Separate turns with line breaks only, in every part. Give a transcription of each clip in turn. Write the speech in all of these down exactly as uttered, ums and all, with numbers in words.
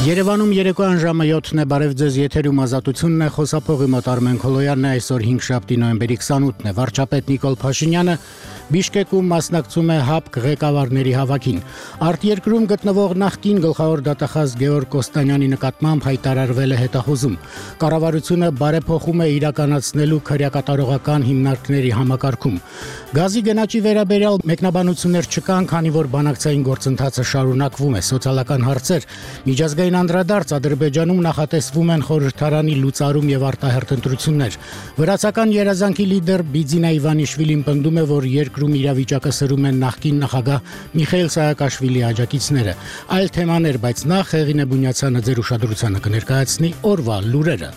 Երևանում երեկոյան ժամը յոթն է, բարև ձեզ, եթերում ազատությունն է, խոսափողի մոտ Արմեն Քոլոյանն է, այսօր հինգշաբթի նոյեմբերի քսանութն է, վարչապետ Նիկոլ Փաշինյանը Բիշկեկում մասնակցում է ՀԱՊԿ ղեկավարների հավաքին։ Արտերկրում գտնվող նախկին գլխավոր դատախազ Գեորգ Կոստանյանի նկատմամբ հայտարարվել է հետախուզում։ Կառավարությունը բարեփոխում է իրականացնելու քրեակատարողական հիմնարկների համակարգում։ Գազի գնաճի վերաբերյալ մեկնաբանություններ չկան, քանի որ բանակցային գործընթացը շարունակվում է։ Սոցիալական հարցեր, միջազգային անդրադարձ, Ադրբեջանում նախատեսվում են խորհրդարանի լուծարում եւ արտահերթ ընտրություններ։ Վրացական երազանքի լիդեր Բիձինա Իվանիշվիլին պնդում է, որ երկրում իրավիճակը սրում են նախկին նախագահ Միխայիլ Սահակաշվիլիի աջակիցները։ Այլ թեմաներ, բայց նախ Հեղինե Բունյացյանը ձեր ուշադրությանը կներկայացնի օրվա լուրերը։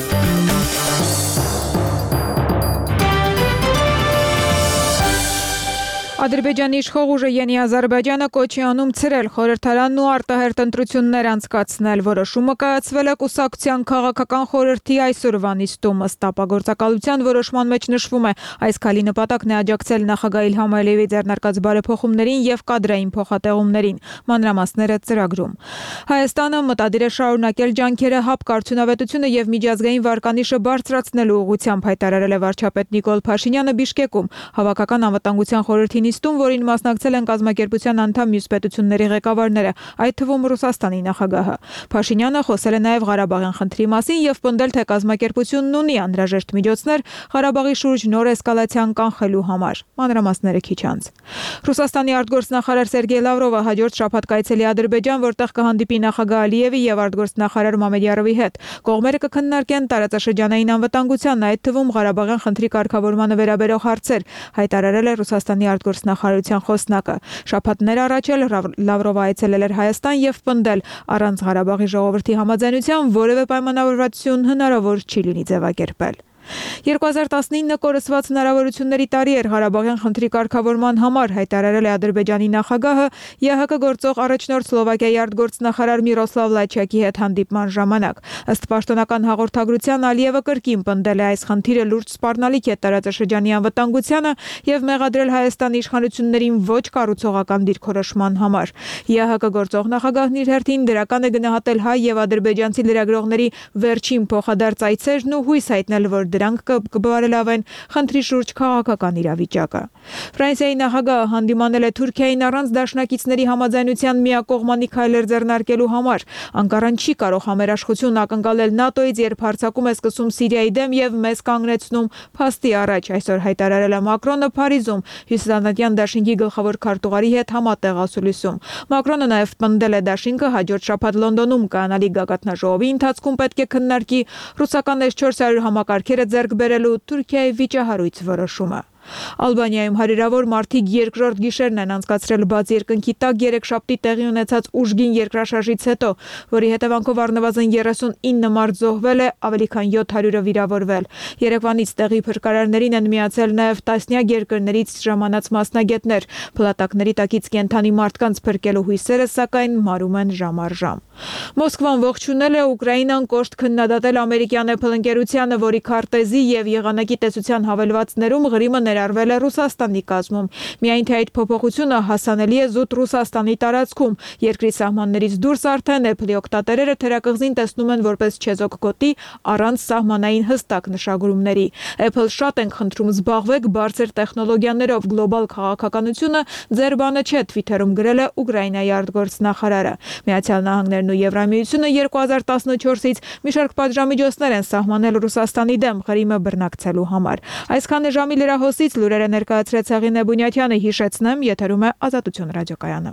Ադրբեջանի իշխող ուժը Յենի Ադրբեջանը կոչի անում ցրել խորհրդարանն ու արտահերթ ընտրություններ անցկացնել։ Որոշումը կայացվել է կուսակցության քաղաքական խորհրդի այսօրվա նիստում։ Ըստ ապագործակալության որոշման մեջ նշվում է, այս քայլի նպատակն է աջակցել նախագահ Իլհամ Ալիևի ձեռնարկած բարեփոխումներին եւ կադրային փոխատեղումներին։ Մանրամասները ծրագրում։ Հայաստանը մտադիր է շարունակել ջանքերը ՀԱՊԿ արդյունավետությունը եւ միջազգային վարկանիշը բարձրացնելու ուղղությամբ, հայտարարել է վարչապետ Նիկոլ Փաշինյանը Բիշկեկում հավաքական անվտանգության խորհրդի նիստում, որին մասնակցել են կազմակերպության անդամ մյուս պետությունների ղեկավարները, այդ թվում Ռուսաստանի նախագահը։ Փաշինյանը խոսել է նաև Ղարաբաղյան խնդրի մասին եւ պնդել, թե կազմակերպությունն ունի անհրաժեշտ միջոցներ Ղարաբաղի շուրջ նոր էսկալացիան կանխելու համար։ Մանրամասները քիչ անց։ Ռուսաստանի արտգործնախարար Սերգեյ Լավրովը հաջորդ շաբաթ կայցելի Ադրբեջան, որտեղ կհանդիպի նախագահ Ալիևի եւ արտգործնախարար Մամեդյարովի հետ։ Կողմերը կքննարկեն տարածաշրջանային անվտանգության, այդ թվում Ղարաբաղյան խնդրի կարգավորմանը վերաբերող հարցեր, հայտարարել է Ռուսաստանի արտգործնախարարության խոսնակը։ Շաբաթներ առաջ էլ Լավրովը այցելել էր Հայաստան եւ պնդել, առանց Ղարաբաղի ժողովրդի համաձայնության որևէ պայմանավորվածություն հնարավոր չի լինի ձևակերպել։ երկու հազար տասնինը կորսված հնարավորությունների տարի էր Ղարաբաղյան խնդրի կարգավորման համար, հայտարարել է Ադրբեջանի նախագահը ԵՀԿ գործող առաջնորդ Սլովակիայի արտգործնախարար Միրոսլավ Լաչյակի հետ հանդիպման ժամանակ։ Ըստ պաշտոնական հաղորդագրության Ալիևը կրկին պնդել է, այս խնդիրը լուրջ սպառնալիք է տարածաշրջանի անվտանգությանը եւ մեղադրել Հայաստանի իշխանություններին ոչ կառուցողական դիրքորոշման համար։ ԵՀԿ գործող նախագահն իր հերթին դրական է գնահատել հայ եւ ադրբեջանցի լրագրողների վերջին փոխադարձ այցերն ու հույս հայտնել, որ դրանք կբարելավեն խնդրի շուրջ քաղաքական իրավիճակը։ Ֆրանսիայի նախագահը հանդիմանել է Թուրքիային առանց դաշնակիցների համաձայնության միակողմանի քայլեր ձեռնարկելու համար։ Անկարան չի կարող համերաշխություն ակնկալել ՆԱՏՕ-ից, երբ հարձակում է սկսում Սիրիայի դեմ եւ մեզ կանգնեցնում փաստի առաջ, այսօր հայտարարել է Մակրոնը Փարիզում Հյուսիսատլանտյան դաշինքի գլխավոր քարտուղարի հետ համատեղ ասուլիսում։ Մակրոնը նաեւ պնդել է, դաշինքը հաջորդ շաբաթ Լոնդոնում կանալի գագաթնաժողովի ընթացքում պետք է քննարկի ռուսական էս չորս հարյուր համակարգերը ձեռք բերելու Թուրքիայի վիճահարույց որոշումը։ Ալբանիայում հարյուրավոր մարդիկ երկրորդ գիշերն են անցկացրել բաց երկնքի տակ երեքշաբթի տեղի ունեցած ուժգին երկրաշարժից հետո, որի հետևանքով առնվազն երեսունինը մարդ զոհվել է, ավելի քան յոթ հարյուրը վիրավորվել։ Երևանից տեղի փրկարարներին են միացել նաև տասնյակ երկրներից ժամանած մասնագետներ։ Փլատակների տակից կենդանի մարդկանց փրկելու հույսերը, սակայն, մարում են ժամ առ ժամ։ Մոսկվան ողջունել է Ուկրաինան կոշտ քննադատել ամերիկյան Apple ընկերությանը, որի քարտեզի եւ եղանակի տեսության հավելվածներում Ղրիմը ներառվել է Ռուսաստանի կազմում։ Միայն թե այդ փոփոխությունը հասանելի է զուտ Ռուսաստանի տարածքում։ Երկրի սահմաններից դուրս արդեն Apple-ի օգտատերերը թերակղզին տեսնում են որպես չեզոք գոտի առանց սահմանային հստակ նշագրումների։ Apple շատ ենք խնդրում, զբաղվեք բարձր տեխնոլոգիաներով, գլոբալ քաղաքականությունը ձեր բանը չէ, Twitter-ում գրել է Ուկրաինայի արտգործնախարարը։ Միացյալ Նահանգներն ու Եվրամիությունը երկու հազար տասնչորսից մի շարք պատժամիջոցներ են սահմանել Ռուսաստանի դեմ Ղրիմը բռնակցելու համար։ Այսքանը ժամի լրահոսից լուրերը ներկայացրեց Հեղինե Բունյացյանը, հիշեցնեմ, եթերում է Ազատություն ռադիոկայանը։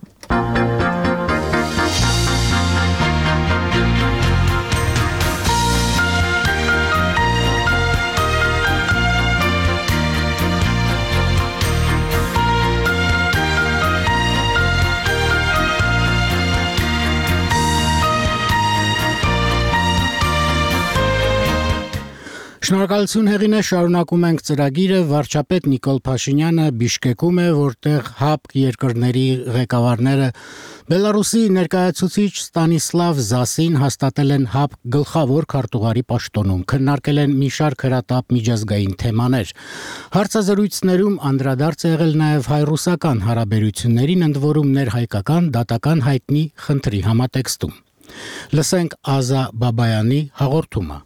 Շնորհակալություն Հեղինե, շարունակում ենք ծրագիրը։ Վարչապետ Նիկոլ Փաշինյանը Բիշկեկում է, որտեղ ՀԱՊԿ երկրների ղեկավարները Բելարուսի ներկայացուցիչ Ստանիսլավ Զասին հաստատել են ՀԱՊԿ գլխավոր քարտուղարի պաշտոնում, քննարկել են մի շարք հրատապ միջազգային թեմաներ։ Հարցազրույցներում անդրադարձ է եղել նաև հայ-ռուսական հարաբերություններին, ընդ որում ներհայկական դատական հայտնի խնդրի համատեքստում։ Լսենք Ազա Բաբայանի հաղորդումը։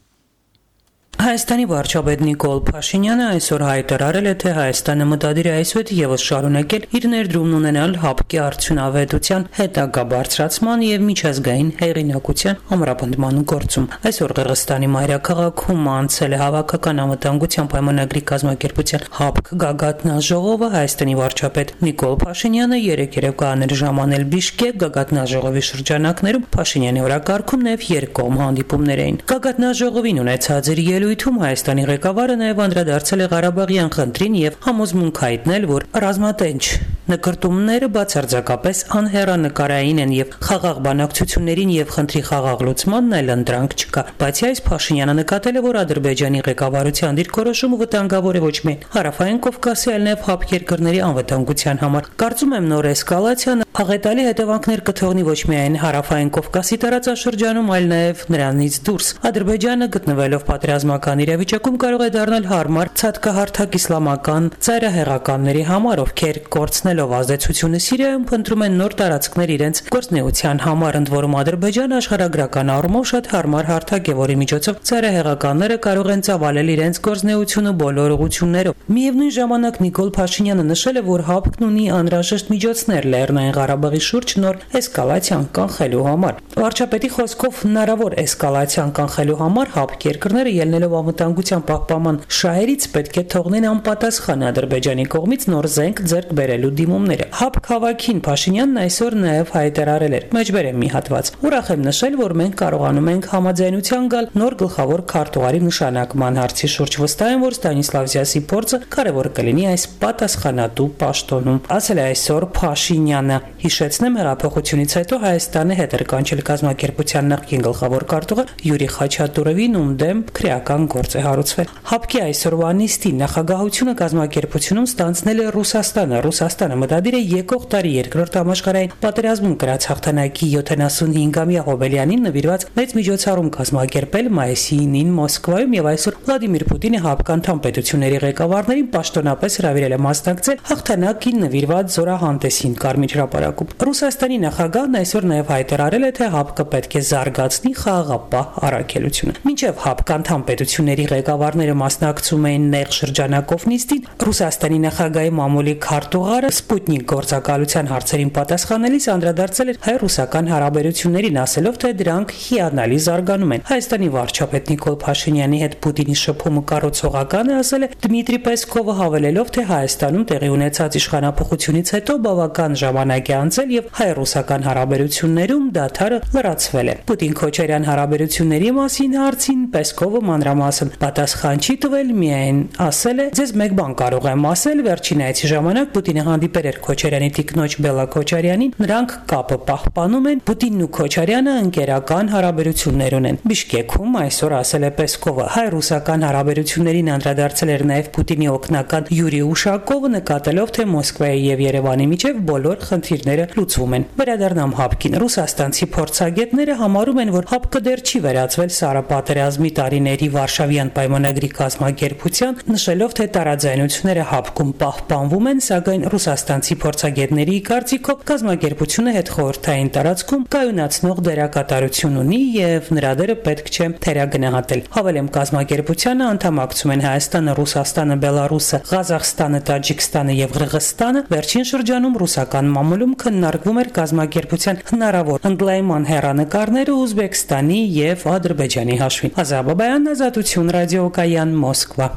Հայաստանի վարչապետ Նիկոլ Փաշինյանը այսօր հայտարարել է, թե Հայաստանը մտադիր է այսուհետ եւս շարունակել իր ներդրումն ունենալ ՀԱՊԿ-ի արդյունավետության հետագա բարձրացման եւ միջազգային հեղինակության ամրապնդման գործում։ Այսօր Qirgizstani մայրաքաղաքում անցել է հավաքական անվտանգության պայմանագրի կազմակերպության ՀԱՊԿ գագաթնաժողովը։ Հայաստանի վարչապետ Նիկոլ Փաշինյանը երեկ երեկ կաներ ժամանել Բիշկեք գագաթնաժողովի շրջանակներում Փաշինյանի օրակարգում նաեւ երկկողմ հանդիպումներ էին։ Գագաթնաժողովին ունեցած իր ելույթում Հայաստանի ղեկավարը նաև անդրադարձել է Ղարաբաղյան խնդրին եւ համոզմունք հայտնել, որ ռազմատենչ նկրտումները բացարձակապես անհեռանկարային են եւ խաղաղ բանակցություններին եւ խնդրի խաղաղ լուծմանն այլ ընտրանք չկա։ Բացի այս, Փաշինյանը նկատել է, որ Ադրբեջանի ղեկավարության դիրքորոշումը վտանգավոր է ոչ միայն Հարավային Կովկասի, այլ նաեւ ՀԱՊԿ երկրների անվտանգության համար։ Կարծում եմ, նոր էսկալացիան աղետալի հետևանքներ կթողնի ոչ միայն Հարավային Կովկասի տարածաշրջանում, այլ նաեւ նրանից դուրս։ Ադրբեջանը գտնվելով պատերազմական իրավիճակում կարող է դառնալ հարմար ցածկահարթակ իսլամական ծայրահեղականների համար, ովքեր կորցնելով ազդեցությունը Սիրիայում փնտրում են նոր տարածքներ իրենց գործնեության համար, ընդ որում Ադրբեջանը աշխարհագրական առումով շատ հարմար հարթակ է, որի միջոցով ծայրահեղականները կարող են ծավալել իրենց գործնեությունը բոլոր ուղղություններով։ Միևնույն ժամանակ Նիկոլ Փաշինյանը նշել է, որ ՀԱՊԿ-ն ունի անհրաժեշտ միջոցներ Լեռնային Ղարաբաղի շուրջ նոր էսկալացիան կանխելու համար։ Վարչապետի խոսքով հնարավոր էսկալացիան կանխելու համար ՀԱՊԿ երկրները ելնելով անվտանգության պահպանման շահերից պետք է թողնեն անպատասխան Ադրբեջանի կողմից նոր զենք ձեռք բերելու դիմումները։ ՀԱՊԿ հավաքին Փաշինյանն այսօր նաև հայտարարել էր. Մեջբերեմ մի հատված։ Ուրախ եմ նշել, որ մենք կարողանում ենք համաձայնության գալ նոր գլխավոր քարտուղարի նշանակման հարցի շուրջ։ Վստահ եմ, որ Ստանիսլավզյասի փորձը կարևոր կլինի այս պատասխանատու պաշտոնում, ասել է այսօր Փաշինյանը։ Հիշեցնեմ, հեղափոխությունից հետո Հայաստանը հետ էր կանչել կազմակերպության նախկին գլխավոր քարտուղար Յուրի Խաչատուրովին, ում դեմ քրեական գործ է հարուցվել։ ՀԱՊԿ-ի այսօրվա նիստի նախագահությունը կազմակերպությունում ստանձնել է Ռուսաստանը։ Ռուսաստանը մտադիր է եկող տարի երկրորդ համաշխարհային պատերազմում կրած հաղթանակի յոթանասունհինգամյա հոբելյանին նվիրված մեծ միջոցառում կազմակերպել մայիսի ինին Մոսկվայում, եւ այսօր Վլադիմիր Պուտինը ՀԱՊԿ անդամ պետությունների ղեկավարներին պաշտոնապես հրավիրել է մասնակցել հաղթանակին նվիրված զորահանդեսին Կարմիր հրապարակում։ Ռուսաստանի նախագահն այսօր նաև հայտարարել է, թե ՀԱՊԿ պետք է զարգացնի խաղաղապահ առաքելությունը։ Մինչև ՀԱՊԿ անդամ պետությունների ղեկավարները մասնակցում էին նեղ շրջանակով նիստին, Ռուսաստանի նախագահի մամուլի քարտուղարը Սպուտնիկ գործակալության հարցերին պատասխանելիս անդրադարձել էր հայ-ռուսական հարաբերություններին, ասելով, թե դրանք հիանալի զարգանում են։ Հայաստանի վարչապետ Նիկոլ Փաշինյանի հետ Պուտինի շփումը կառուցողական է, ասել է Դմիտրի Պեսկովը, հավելելով, թե Հայաստանում տեղի ունեցած իշխանափոխությունից հետո բավական ժամանակ է անցել եւ հայ-ռուսական հարաբերություններում դադարը լրացվել է։ Պուտին-Քոչարյան հարաբերությունների մասին հարցին Պեսկովը մանրամասն պատասխան չի տվել, միայն ասել է. «Ձեզ մեկ բան կարող եմ ասել, վերջին այցի ժամանակ Պուտինը հանդիպել էր Քոչարյանի տիկնոջ Բելա Քոչարյանին, նրանք կապը պահպանում են, Պուտինն ու Քոչարյանը ընկերական հարաբերություններ ունեն»։ Բիշկեքում այսօր ասել է Պեսկովը, հայ-ռուսական հարաբերություններին անդրադարձել էր նաև Պուտինի օգնական Յուրի Ուշակովը, նկատելով, թե Մոսկվայի եւ Երևանի միջև բոլոր խնդիրները լուծվում են։ Վերադառնամ ՀԱՊԿ-ին։ Ռուսաստանցի փորձագետները համարում են, որ ՀԱՊԿ-ը դեռ չի վերածվել սարապատերազմի տարիների Վարշավյան պայմանագրի կազմակերպության, նշելով, թե տարաձայնությունները ՀԱՊԿ-ում պահպանվում են, սակայն ռուսաստանցի փորձագետների կարծիքով կազմակերպությունը հետխորհրդային տարածքում կայունացնող դերակատարություն ունի եւ նրա դերը պետք չէ թերագնահատել։ Հավելեմ, կազմակերպությանը անդամակցում են Հայաստանը, Ռուսաստանը, Բելարուսը, Ղազախստանը, Տաջիկստանը եւ Ղրղըզստանը։ Վերջին շրջանում ռուսական մամուլում քննարկվում էր կազմակերպության հնարավոր ընդլայնման հեռանկարները Ուզբեկստանի եւ Ադրբեջանի հաշվին։ Ազա Բաբայան, Ազատություն ռադիոկայան, Մոսկվա։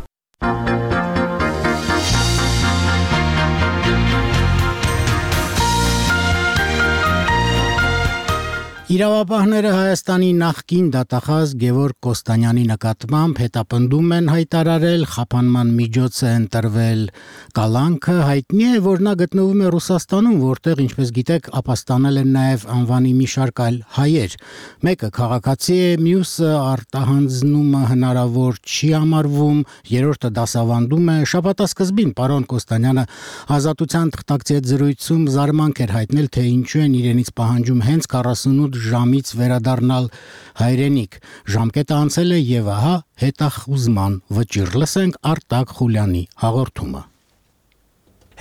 Իրավապահները Հայաստանի նախկին դատախազ Գևորգ Կոստանյանի նկատմամբ հետապնդում են հայտարարել, խափանման միջոց է ընտրվել կալանքը, հայտնի է, որ նա գտնվում է Ռուսաստանում, որտեղ, ինչպես գիտեք, ապաստանել են նաև անվանի մի շարք այլ հայեր։ Մեկը քաղաքացի է, մյուսը արտահանձնումը հնարավոր չի համարվում, երրորդը դասավանդում է։ Շաբաթասկզբին պարոն Կոստանյանը Ազատության թղթակցի հետ զրույցում զարմանք էր հայտնել, թե ինչու են իրենից պահանջում հենց քառասունութ ժամից վերադառնալ հայրենիք։ Ժամկետը անցել է եւ ահա հետախուզման վճիռ։ Լսենք Արտակ Խուլյանի հաղորդումը։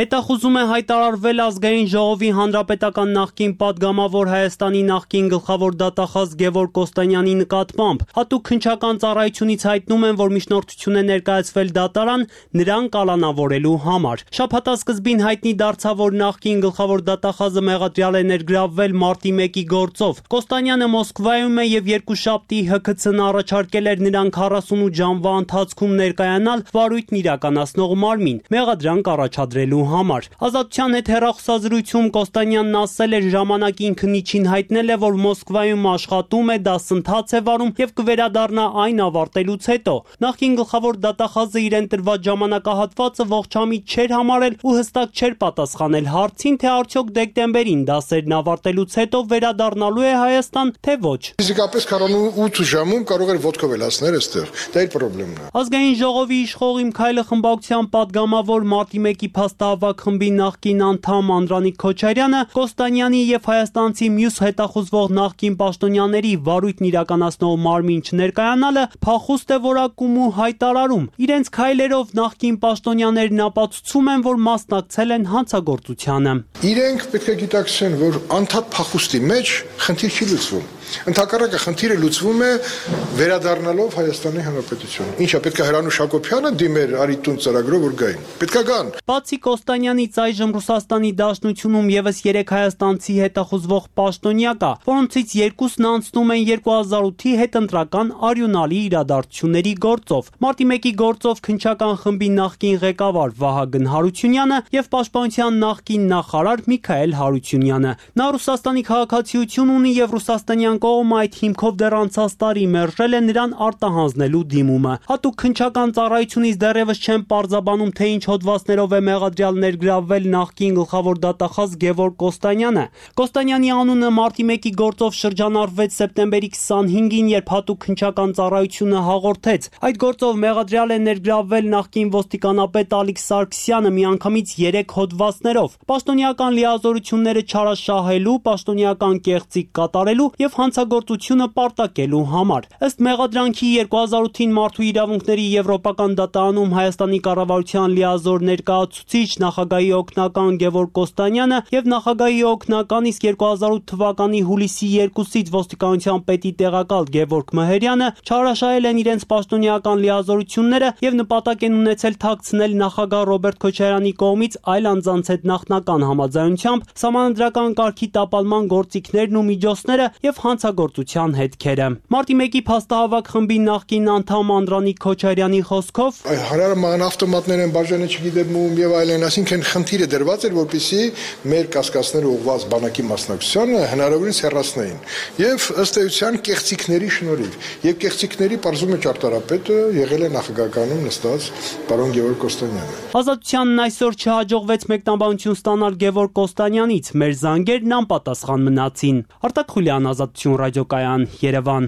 Հետախուզում է հայտարարվել ազգային ժողովի հանրապետական նախկին պատգամավոր Հայաստանի նախկին գլխավոր դատախազ Գևորգ Կոստանյանի նկատմամբ։ Հատուկ քննչական ծառայությունից հայտնում են, որ միջնորդություն է ներկայացվել դատարան նրան կալանավորելու համար։ Շաբաթասկզբին հայտնի դարձավ, որ նախկին գլխավոր դատախազը մեղադրյալ է ներգրավվել մարտի մեկի գործով։ Կոստանյանը Մոսկվայում է եւ երկուշաբթի Հ K C-ն առաջարկել էր նրան քառասունութ ժամվա ընթացքում ներկայանալ վարույթն իրականացնող մարմին մեղադրանք առաջադրելու համար։ Ազատության հետ հեռախոսազրույցում Կոստանյանն ասել էր, ժամանակ ինքն իջին հայտնել է, որ Մոսկվայում աշխատում է, դասընթաց է վարում եւ կվերադառնա այն ավարտելուց հետո։ Նախկին գլխավոր դատախազը իրեն տրված ժամանակահատվածը ողջամիտ չէր համարել ու հստակ չէր պատասխանել հարցին, թե արդյոք դեկտեմբերին դասերն ավարտելուց հետո վերադառնալու է Հայաստան, թե ոչ։
Ֆիզիկապես քառանութ ժամում կարող էր ոդկով էլ ասներ այստեղ։ Դա իր խնդիրն է։
Ազգային ժողովի իշխող Իմ Քայլը խմբակցության պատգամավոր մարտի մեկի փաստահավաք խմբի նախկին անդամ Անդրանիկ Քոչարյանը Կոստանյանի եւ հայաստանցի մյուս հետախուզվող նախկին պաշտոնյաների վարույթն իրականացնող մարմին չներկայանալը փախուստ է որակում ու հայտարարում։ Իրենց քայլերով նախկին պաշտոնյաներն ապացուցում են, որ մասնակցել են հանցագործությանը։
Իրենք պետք է գիտակցեն, որ անդադ փախուստի մեջ խնդիր չի լուծվում։ Ընդհակառակը խնդիրը լուծվում է վերադառնալով Հայաստանի Հանրապետություն։ Ինչա պետք է Հրանուշ Հակոբյանը դիմեր Արիտուն ծրագրով որ գային։ Պետք է գան։
Բացի Կոստանյանից այժմ Ռուսաստանի Դաշնությունում եւս երեք հայաստանցի հետախուզվող պաշտոնյա կա, որոնցից երկուսն անցնում են երկու հազար ութի հետընտրական արյունալի իրադարձությունների գործով։ Մարտի մեկի գործով քննչական խմբի նախկին ղեկավար Վահագն Հարությունյանը եւ Պաշտպանության նախկին նախարար Միքայել Հարությունյանը։ Նա Ռուսաստանի քաղաքացիություն ունի եւ ռուսաստանյան կողմը այդ հիմքով դեռ անցած տարի մերժել է նրան արտահանձնելու դիմումը։ Հատուկ քննչական ծառայությունից դեռևս չեն պարզաբանում, թե ինչ հոդվածներով է մեղադրյալ ներգրավվել նախկին գլխավոր դատախազ Գևորգ Կոստանյանը։ Կոստանյանի անունը մարտի մեկի գործով շրջանառվեց սեպտեմբերի քսանհինգին, երբ հատուկ քննչական ծառայությունը հաղորդեց. այդ գործով մեղադրյալ է ներգրավվել նախկին ոստիկանապետ Ալիկ Սարգսյանը միանգամից երեք հոդվածներով՝ պաշտոնյական լիազորությունները չարաշահելու, պաշտոնյական կեղծիք կատարելու եւ հանցագործությունը պարտակելու համար։ Ըստ մեղադրանքի երկու հազար ութին Մարդու իրավունքների եվրոպական դատարանում Հայաստանի կառավարության լիազոր ներկայացուցիչ նախագահի օգնական Գևորգ Կոստանյանը եւ նախագահի օգնական, իսկ երկու հազար ութ թվականի հուլիսի երկուսից ոստիկանության պետի տեղակալ Գևորգ Մհերյանը չարաշահել են իրենց պաշտոնյական լիազորությունները եւ նպատակ են ունեցել թաքցնել նախագահ Ռոբերտ Քոչարյանի կողմից այլ անձանց հետ նախնական համաձայնությամբ սահմանադրական կարգի տապալման գործիքներն ու միջոցները եւ հանցագործության հետքերը։ Մարտի մեկի փաստահավաք խմբի նախկին անդամ Անդրանիկ Քոչարյանի խոսքով
հարարման ավտոմատներ են բաժանը չգիտեմ եւ այլն, այսինքն խնդիրը դրված էր, որպեսզի մեր կասկածները ուղղված բանակի մասնակցությանը հնարավորինս հեռացնեին եւ ըստ էության կեղծիքների շնորհիվ եւ կեղծիքների պարզում է ճարտարապետը եղել է նախագահականում նստած պարոն Գևորգ Կոստանյանը։
Ազատությանն այսօր չհաջողվեց մեկնաբանություն ստանալ Գևորգ Կոստանյանից, մեր զանգերն անպատասխան մնացին։ Արտակ Խուլյան, Ազատություն ռադիոկայան, Երևան։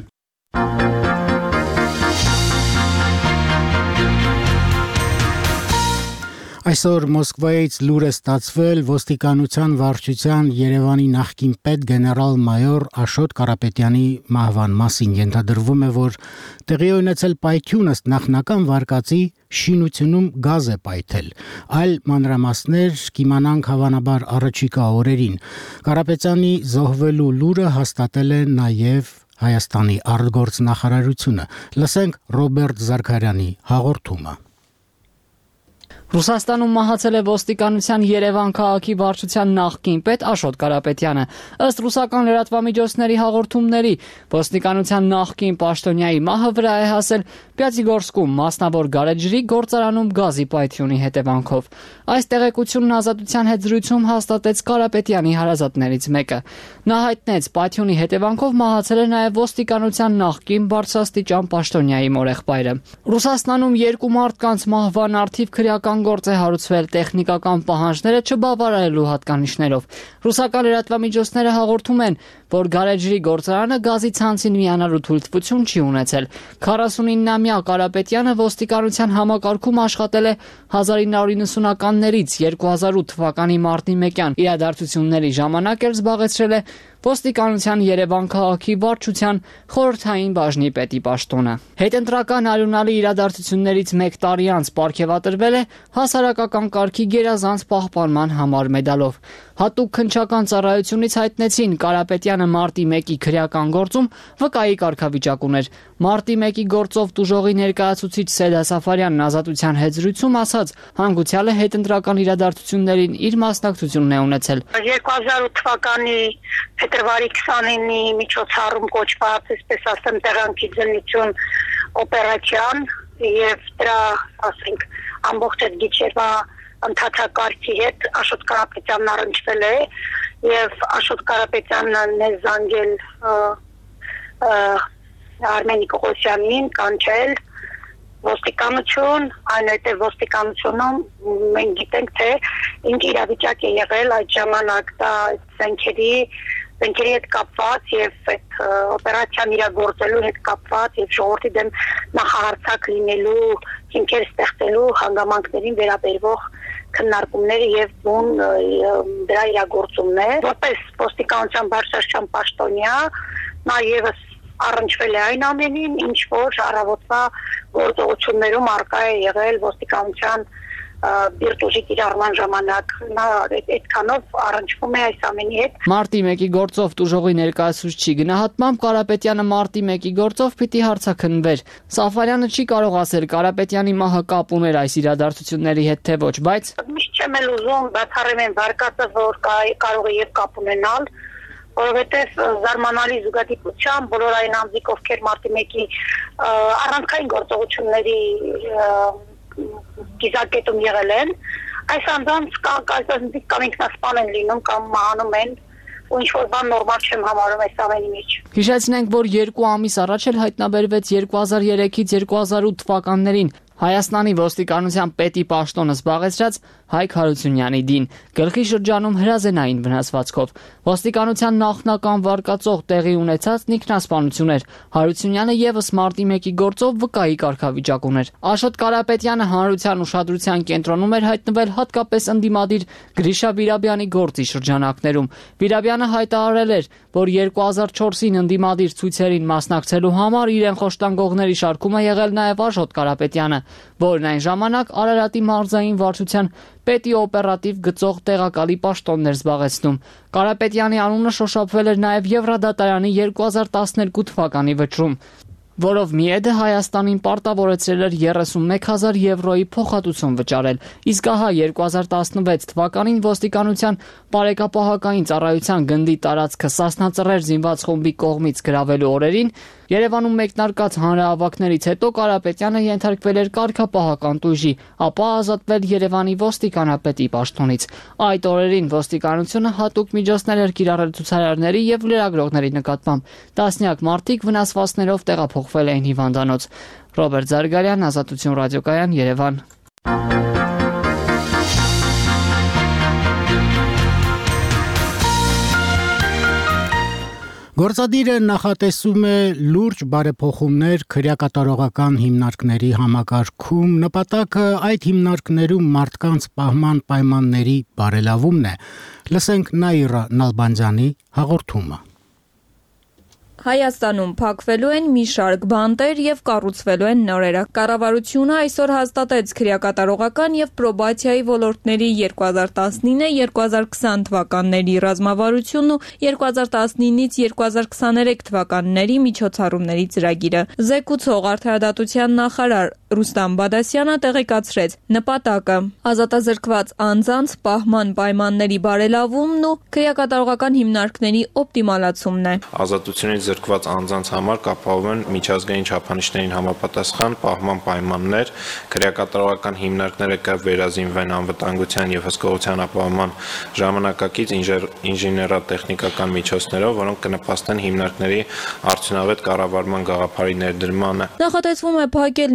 Այսօր Մոսկվայից լուր է ստացվել ոստիկանության վարչության Երևանի նախկին պետ գեներալ-մայոր Աշոտ Կարապետյանի մահվան մասին։ Ենթադրվում է, որ տեղի ունեցել պայթյուն ըստ նախնական վարկածի շինությունում գազ է պայթել։ Այլ մանրամասներ կիմանանք հավանաբար առաջիկա օրերին։ Կարապետյանի զոհվելու լուրը հաստատել է նաև Հայաստանի արտգործնախարարությունը։ Լսենք Ռոբերտ Զարքարյանի հաղորդումը։
Ռուսաստանում մահացել է ոստիկանության Երևան քաղաքի վարչության նախկին պետ Աշոտ Կարապետյանը։ Ըստ ռուսական լրատվամիջոցների հաղորդումների, ոստիկանության նախկին պաշտոնյայի մահը վրա է հասել Պյատիգորսկում մասնավոր գարեջրի գործարանում գազի պայթյունի հետևանքով։ Այս տեղեկությունն Ազատության հետ զրույցում հաստատեց Կարապետյանի հարազատներից մեկը։ Նա հայտնեց, պայթյունի հետևանքով մահացել է նաև ոստիկանության նախկին բարձրաստիճան պաշտոնյայի մորեղբայրը։ Ռուսաստանում երկու մարդկանց մահվան առթիվ քրեական գործ է հարուցվել տեխնիկական պահանջները չբավարարելու հատկանիշներով։ Ռուսական լրատվամիջոցները հաղորդում են, որ գարեջրի գործարանը գազի ցանցին միանալու թույլտվություն չի ունեցել։ քառասունիննամյա Կարապետյանը ոստիկանության համակարգում աշխատել է հազար ինը հարյուր նվությաններից երկու հազար ութ թվականի մարտի մեկյան իրադարձությունների ժամանակ էլ զբաղեցրել է Ոստիկանության Երևան քաղաքի վարչության խորհրդային բաժնի պետի պաշտոնը։ Հետընտրական արյունալի իրադարձություններից մեկ տարի անց պարգևատրվել է հասարակական կարգի գերազանց պահպանման համար մեդալով։ Հատուկ քննչական ծառայությունից հայտնեցին Կարապետյանը մարտի մեկի քրեական գործում վկայի կարգավիճակ ուներ։ Մարտի մեկի գործով տուժողի ներկայացուցիչ Սեդա Սաֆարյանն ազատության հետ զրույցում ասաց, հանգուցյալը հետընտրական իրադարձություններին իր մասնակցությունն է ունեցել։
երկու հազար ութ թվականի փետրվարի քսանինի միջոցառում կոչված, այսպես ասեմ, տեղանքի ձնություն օպերացիան եւ դրա, ասենք, ամբողջ այդ գիչերվա ընդհանրակարգի հետ Աշոտ Կարապետյանն առնչվել է եւ Աշոտ Կարապետյանն է զանգել Արմենի Կողոսյանին, կանչել ոստիկանություն, այնուհետև ոստիկանությունում մենք գիտենք, թե ինչ իրավիճակ է եղել այդ ժամանակ դա զենքերի զենքերի հետ կապված եւ այդ օպերացիան իրագործելու հետ կապված եւ ժողովրդի դեմ նախահարցակ լինելու, հիմքեր ստեղծելու հանգամանքներին վերաբերող քննարկումները եւ բուն դրա իրագործումն է։ Որպես ոստիկանության բարձրաստիճան պաշտոնյա նա եւս առնչվել է այն ամենին, ինչ որ առավոտվա գործողություններում արկա է եղել ոստիկանության բիրտուժի կիրառման ժամանակ նա այդքանով առնչվում է այս ամենի հետ։
Մարտի մեկի գործով տուժողի ներկայացուցչի գնահատմամբ Կարապետյանը մարտի մեկի գործով պիտի հարցաքննվեր։ Սաֆարյանը չի կարող ասել Կարապետյանի մահը կապ ուներ այս իրադարձությունների հետ թե ոչ, բայց
միշտ չեմ էլ ուզում բացառեմ այն վարկածը, որ կարող է եւ կապ ունենալ, որովհետեւ զարմանալի զուգադիպությամբ բոլոր այն անձիկ, ովքեր մարտի մեկի առանցքային գործողությունների գիզակետում եղել են, այս անձանց կամ ինքնասպան են լինում, կամ մահանում են, ու ինչ-որ բան նորմալ չեմ համարում այս ամենի մեջ։
Հիշեցնենք, որ երկու ամիս առաջ էլ հայտնաբերվեց երկու հազար երեքից երկու հազար ութ թվականներին Հայաստանի ոստիկանության պետի պաշտոնը զբաղեցրած Հայկ Հարությունյանի դին, գլխի շրջանում հրազենային վնասվածքով։ Ոստիկանության նախնական վարկածող տեղի ունեցած ինքնասպանություն էր։ Հարությունյանը եւս մարտի մեկի գործով վկայի կարգավիճակ ուներ։ Աշոտ Կարապետյանը հանրության ուշադրության կենտրոնում էր հայտնվել հատկապես ընդդիմադիր Գրիշա Բիրաբյանի գործի շրջանակներում։ Բիրաբյանը հայտարարել էր, որ երկու հազար չորսին ընդդիմադիր ցույցերին մասնակցելու համար իրեն խոշտանգողների շարքում է եղել նաեւ Աշոտ Կարապետյանը, որն այն ժամանակ Արարատի մարզային վարչության պետի օպերատիվ գծող տեղակալի պաշտոնն էր զբաղեցնում։ Կարապետյանի անունը շոշափվել էր նաև Եվրադատարանի երկու հազար տասներկու թվականի վճռում, որով Միեդը Հայաստանին պարտավորեցրել էր երեսունմեկ հազար եվրոյի փոխհատուցում վճարել, իսկ ահա երկու հազար տասնվեց թվականին ոստիկանության բարեկապահական ծառայության գնդի տարածքը Սասնածռեր զինված խումբի կողմից գրավելու օրերին Երևանում մեկնարկած հանրահավաքներից հետո Կարապետյանը ենթարկվել էր կարգապահական տույժի, ապա ազատվել Երևանի ոստիկանապետի պաշտոնից։ Այդ օրերին ոստիկանությունը հատուկ միջոցներ էր կիրառել ցուցարարների եւ լրագրողների նկատմամբ։ Տասնյակ մարդիկ վնասվածքներով տեղափոխվել էին հիվանդանոց։ Ռոբերտ Զարգարյան, Ազատություն ռադիոկայան, Երևան։
Գործադիրը նախատեսում է լուրջ բարեփոխումներ քրեակատարողական հիմնարկների համակարգում, նպատակը այդ հիմնարկներում մարդկանց պահման պայմանների բարելավումն է։ Լսենք Նաիրա Նալբանդյանի հաղորդումը։
Հայաստանում փակվելու են մի շարք բանտեր եւ կառուցվելու են նորերը։ Կառավարությունը այսօր հաստատեց քրեակատարողական եւ պրոբացիայի ոլորտների երկու հազար տասնինը երկու հազար քսան թվականների ռազմավարությունն ու երկու հազար տասնինից երկու հազար քսաներեք թվականների միջոցառումների ծրագիրը։ Զեկուցող արդարադատության նախարար Ռուստամ Բադասյանը տեղեկացրեց նպատակը ազատազրկված անձանց պահման պայմանների բարելավումն ու քրեակատարողական հիմնարկների օպտիմալացումն է։
Ազատությունից զրկված անձանց համար կապահովում են միջազգային չափանիշներին համապատասխան պահման պայմաններ, քրեակատարողական հիմնարկները կվերազինվեն անվտանգության եւ հսկողության ապահովման ժամանակակից ինժեներատեխնիկական միջոցներով, որոնք կնպաստեն հիմնարկների արդյունավետ կառավարման գաղափարի ներդրմանը։
Նախատեսվում է փակելն ու բարաշ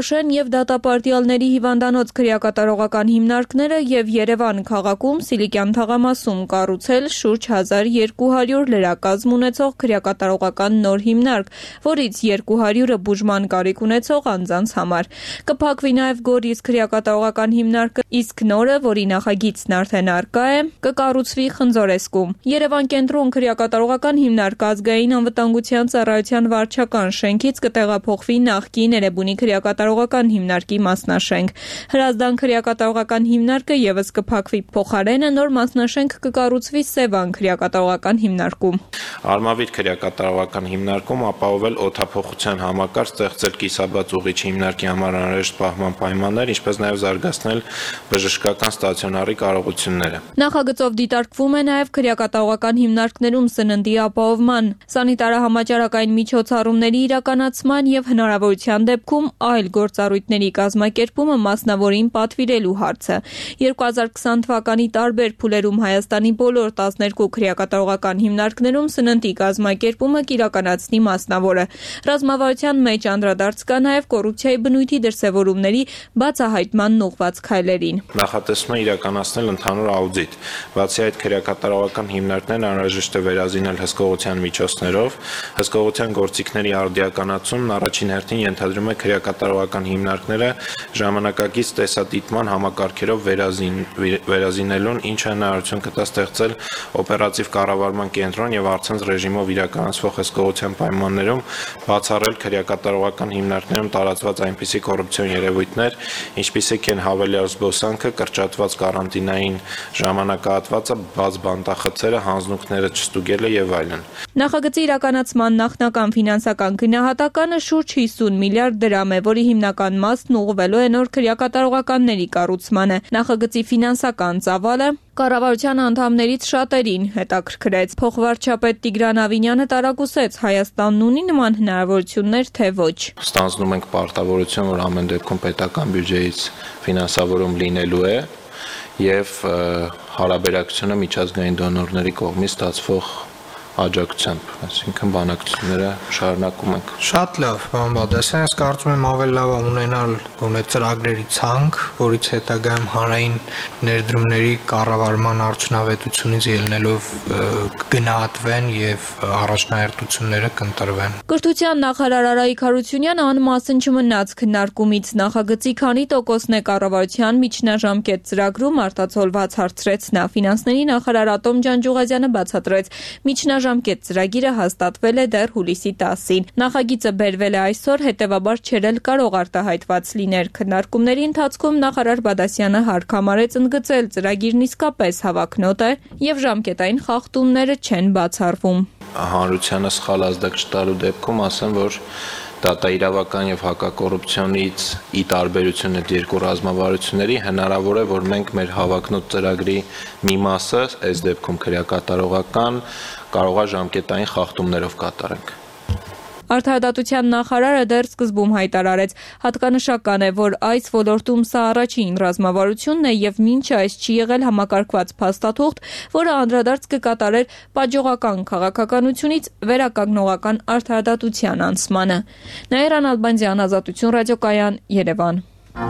Շոշեն եւ դատապարտյալների հիվանդանոց քրեակատարողական հիմնարկները եւ Երևան քաղաքում Սիլիկյան թաղամասում կառուցել շուրջ հազար երկու հարյուր լրակազմ ունեցող քրեակատարողական նոր հիմնարկ, որից երկու հարյուրը բուժման կարիք ունեցող անձանց համար։ Կփակվի նաեւ Գորիս քրեակատարողական հիմնարկը, իսկ նորը, որի նախագիծն արդեն առկա է, կկառուցվի Խնձորեսկում։ Երևան կենտրոն քրեակատարողական հիմնարկը ազգային անվտանգության ծառայության վարչական շենքից կտեղափոխվի նախկին Էրեբունի քրեակատարողական հիմնարկի մասնաշենք։ Հրազդան քրեակատարողական հիմնարկը եւս կփակվի, փոխարենը նոր մասնաշենք կկառուցվի Սևան քրեակատարողական հիմնարկում։
Արմավիր քրեակատարողական հիմնարկում ապահովել օդափոխության համակարգ, ստեղծել կիսաբաց ուղիչ հիմնարկի համար անհրաժեշտ պահման պայմաններ, ինչպես նաև զարգացնել բժշկական ստացիոնարի կարողությունները։
Նախագծով դիտարկվում է նաև քրեակատարողական հիմնարկներում սննդի ապահովման, սանիտարահամաճարակային միջոցառումների իրականացման եւ հնարավորության դեպքում այլ գործառույթների կազմակերպումը մասնավորին պատվիրելու հարցը։ երկու հազար քսան թվականի տարբեր փուլերում Հայաստանի բոլոր տասներկու քրեակատարողական հիմնարկներում սննդի կազմակերպումը կիրականացնի մասնավորը։ Ռազմավարության մեջ անդրադարձ կա նաև կոռուպցիայի բնույթի դրսևորումների բացահայտման ուղղված քայլերին։
Նախատեսվում է իրականացնել ընդհանուր աուդիտ։ Բացի այդ, քրեակատարողական հիմնարկներն անհրաժեշտ է վերազինել հսկողության միջոցներով։ Հսկողության գործիքների արդիականացումն առաջին հերթին ենթադրում է քրեակատարողական հիմնարկները ժամանակակից տեսադիտման համակարգերով վերազին, վերազինելուն, ինչը հնարավորություն կտա ստեղծել օպերատիվ կառավարման կենտրոն եւ առցանց ռեժիմով իրականացվող հսկողության պայմաններում բացառել քրեակատարողական հիմնարկներում տարածված այնպիսի կոռուպցիոն երևույթներ, ինչպիսիք են հավելյալ զբոսանքը, կրճատված կարանտինային ժամանակահատվածը, բաց բանտախցերը, հանձնուկները չստուգելը եւ այլն։
Նախագծի իրականացման նախնական ֆինանսական գնահատականը շուրջ հիսուն միլիարդ դրամ է, որի հիմնական մասն ուղղվելու է նոր քրեակատարողականների կառուցմանը։ Նախագծի ֆինանսական ծավալը կառավարության անդամներից շատերին հետաքրքրեց։ Փոխվարչապետ Տիգրան Ավինյանը տարակուսեց Հայաստանն ունի նման հնարավորություններ, թե ոչ։
Ստանձնում ենք պարտավորություն, որ ամեն դեպքում պետական բյուջեից ֆինանսավորում լինելու է եւ հարաբերակցությունը միջազգային դոնորների կողմից ստացվող աջակցությամբ, այսինքն բանակցությունները շարունակում ենք։
Շատ լավ, պարոն Բադասյան, ես կարծում եմ ավելի լավ է ունենալ գոնե ծրագրերի ցանկ, որից հետագայում հանրային ներդրումների կառավարման արդյունավետությունից ելնելով կգնահատվեն եւ առաջնահերթությունները կընտրվեն։
Կրթության նախարար Արայիկ Հարությունյանը անմասն չմնաց քննարկումից, նախագծի քանի տոկոսն է կառավարության միջնաժամկետ ծրագրում արտացոլված հարցրեց նա։ Ֆինանսների նախարար Ատոմ Ջանջուղազյանը բացատրեց, միջնաժամկետ ծրագիրը հաստատվել է դեռ հուլիսի տասին։ Նախագիծը բերվել է այսօր, հետևաբար չէր էլ կարող արտահայտված լիներ։ Քննարկումների ընթացքում նախարար Բադասյանը հարկ համարեց ընդգծել ծրագիրն իսկապես հավակնոտ է եւ ժամկետային խախտումները չեն բացառվում։
Հանրությանը սխալ ազդակ չտալու դեպքում ասեմ, որ դատաիրավական եւ հակակոռուպցիոնից ի տարբերություն այդ երկու ռազմավարությունների հնարավոր է, որ մենք մեր հավակնոտ ծրագրի մի մասը, այս դեպքում քրեակատարողական, կարող է ժամկետային խախտումներով կատարենք։
Արդարադատության նախարարը դեռ սկզբում հայտարարեց. հատկանշական է, որ այս ոլորտում սա առաջին ռազմավարությունն է եւ մինչ այս չի եղել համակարգված փաստաթուղթ, որը անդրադարձ կկատարեր պատժողական քաղաքականությունից վերականգնողական արդարադատության անցմանը։ Նաիրան Ալբանդյան, Ազատություն ռադիոկայան, Երևան։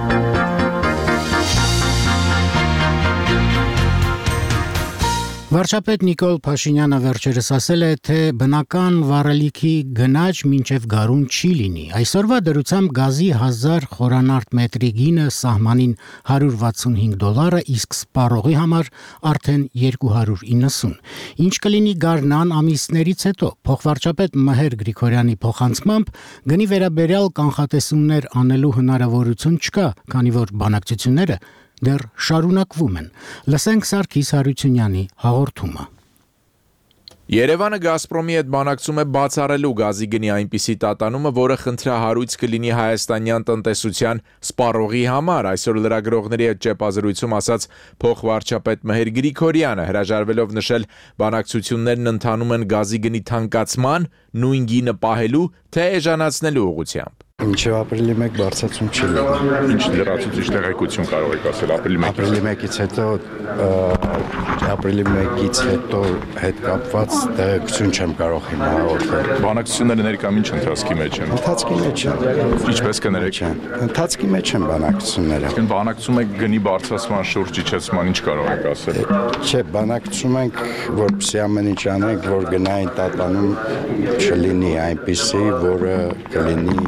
Վարչապետ Նիկոլ Փաշինյանը վերջերս ասել է, թե բնական վառելիքի գնաճ մինչև գարուն չի լինի։ Այսօրվա դրությամբ գազի հազար խորանարդ մետրի գինը սահմանին հարյուր վաթսունհինգ դոլարը, իսկ սպառողի համար արդեն երկու հարյուր իննսուն։ Ինչ կլինի գարնան ամիսներից հետո։ Փոխվարչապետ Մհեր Գրիգորյանի փոխանցմամբ գնի վերաբերյալ կանխատեսումներ անելու հնարավորություն չկա, քանի որ բանակցությունները դեռ շարունակվում են։ Լսենք Սարգիս Հարությունյանի հաղորդումը։
Երևանը Գազպրոմի հետ բանակցում է բացառելու գազի գնի այնպիսի տատանումը, որը խնդրահարույց կլինի հայաստանյան տնտեսության սպառողի համար, այսօր լրագրողների հետ ճեպազրույցում ասաց փոխվարչապետ Մհեր Գրիգորյանը, հրաժարվելով նշել բանակցություններն ընթանում են գազի գնի թանկացման, նույն գինը պահելու, թե էժանացնելու ուղղությամբ։
Մինչև ապրիլի մեկ բարձրացում չի լինի։
Ինչ լրացուցիչ տեղեկություն կարող եք ասել ապրիլի մեկից։
Ապրիլի մեկից հետո ապրիլի մեկից հետո հետ կապված տեղեկություն չեմ կարող հիմա հաղորդել։
Բանակցությունները ներկայում ինչ ընթացքի մեջ են։
Ընթացքի մեջ են։
Ինչպես կներեք։
Ընթացքի մեջ են բանակցությունները։
Ինչ բանակցում եք գնի բարձրացման շուրջ իջեցման, ինչ կարող եք ասել։
Չէ, բանակցում ենք, որպեսզի ամեն ինչ անենք, որ գնային տատանում չլինի այնպիսի, որը կլինի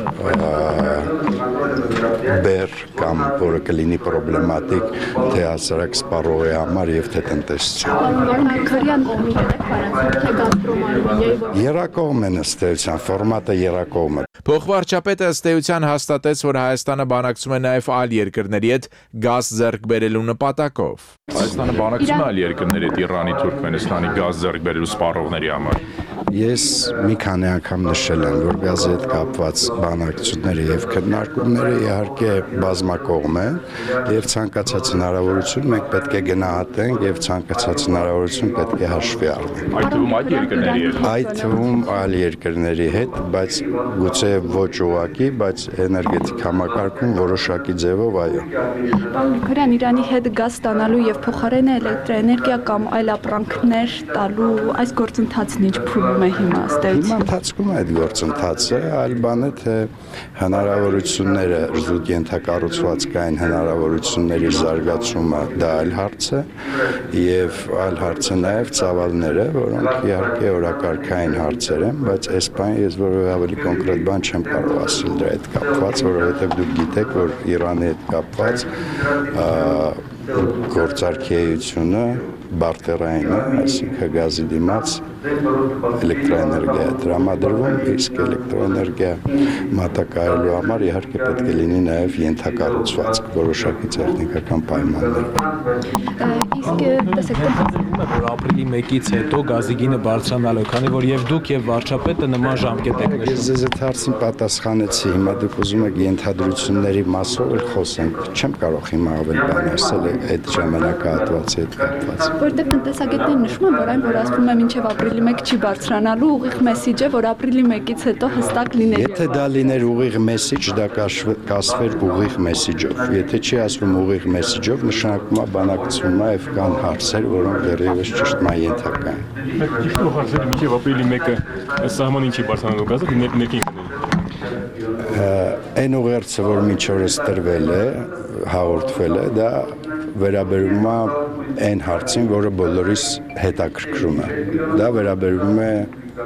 բեր կամ որը կլինի պրոբլեմատիկ թե հասարակ սպառողի համար եւ թե տնտեսության։ Երակողմ են ըստ էության, ֆորմատը երակողմ է։
Փոխվարչապետը ըստ էության հաստատեց, որ Հայաստանը բանակցում է նաև այլ երկրների հետ գազ ձեռք բերելու նպատակով։
Հայաստանը բանակցում է այլ երկրների հետ Իրանի, Թուրքմենստանի գազ ձեռք բերելու սպառողների համար։
Ես մի քանի անգամ նշել եմ, որ գազի հետ կապված բանակցությունները եւ քննարկումները իհարկե բազմակողմ են եւ ցանկացած հնարավորություն մենք պետք է գնահատենք եւ ցանկացած հնարավորություն պետք է հաշվի առնենք։
Այդ թվում այդ երկրների հետ։
Այդ թվում այլ երկրների հետ, բայց գուցե ոչ ուղղակի, բայց էներգետիկ համակարգում որոշակի ձևով այո։
Պարոն Գրիգորյան, Իրանի հետ գազ ստանալու եւ փոխարենը էլեկտրոէներգիա կամ այլ ապրանքներ տալու այս գործընթացն ինչ փուլում է հիմա ըստ էության։
Հիմա ընթացքում է այդ գործընթացը, այլ բան է թե հնարավորությունները զուտ ենթակառուցվածքային հնարավորությունների զարգացումը դա այլ հարց է եւ այլ հարց է նաեւ ծավալները, որոնք իհարկե օրակարգային հարցեր են, բայց այս բանը ես որևէ ավելի կոնկրետ բան չեմ կարող ասել դրա հետ կապված, որովհետեւ դուք գիտեք, որ Իրանի հետ կապված գործարքեությունը բարտերային է, այսինքն գազի դիմաց էլեկտրոէներգիա է տրամադրվում, իսկ էլեկտրոէներգիա մատակարարելու համար իհարկե պետք է լինի նաև ենթակառուցվածք, որոշակի տեխնիկական պայմաններով։
Իսկ տեսեք,
որ ապրիլի մեկից հետո գազի գինը բարձրանալու, քանի որ եւ դուք եւ վարչապետը նման ժամկետ եք նշում։
Ես ձեզ այդ հարցին պատասխանեցի, հիմա դուք ուզում եք ենթադրությունների մասով էլ խոսենք, չեմ կարող հիմա ավելի բան ասել այդ ժամանակահատվածի հետ կապված։
Որտեղ տնտեսագետներն նշում են, որ այն, որ ասվում է մինչև ապրիլի մեկ չի բարձրանալու, ուղիղ մեսիջ է, որ ապրիլի մեկից հետո հստակ լինի։
Եթե դա լիներ ուղիղ մեսիջ, դա կասվեր ուղիղ մեսիջով։ Եթե չի ասվում ուղիղ մեսիջով, նշանակում է բանակցվում է եւ կան հարցեր, որոնք դեռևս ճշտման ենթակա են։
Իսկ հարցերը մինչև ապրիլի մեկը սահմանին չի բարձրանալու գազը, ներքին
Այն ուղերձը, որ մինչ օրս տրվել է, հաղորդվել է, դա վերաբերում է այն հարցին, որը բոլորիս հետաքրքրում է։ Դա վերաբերում է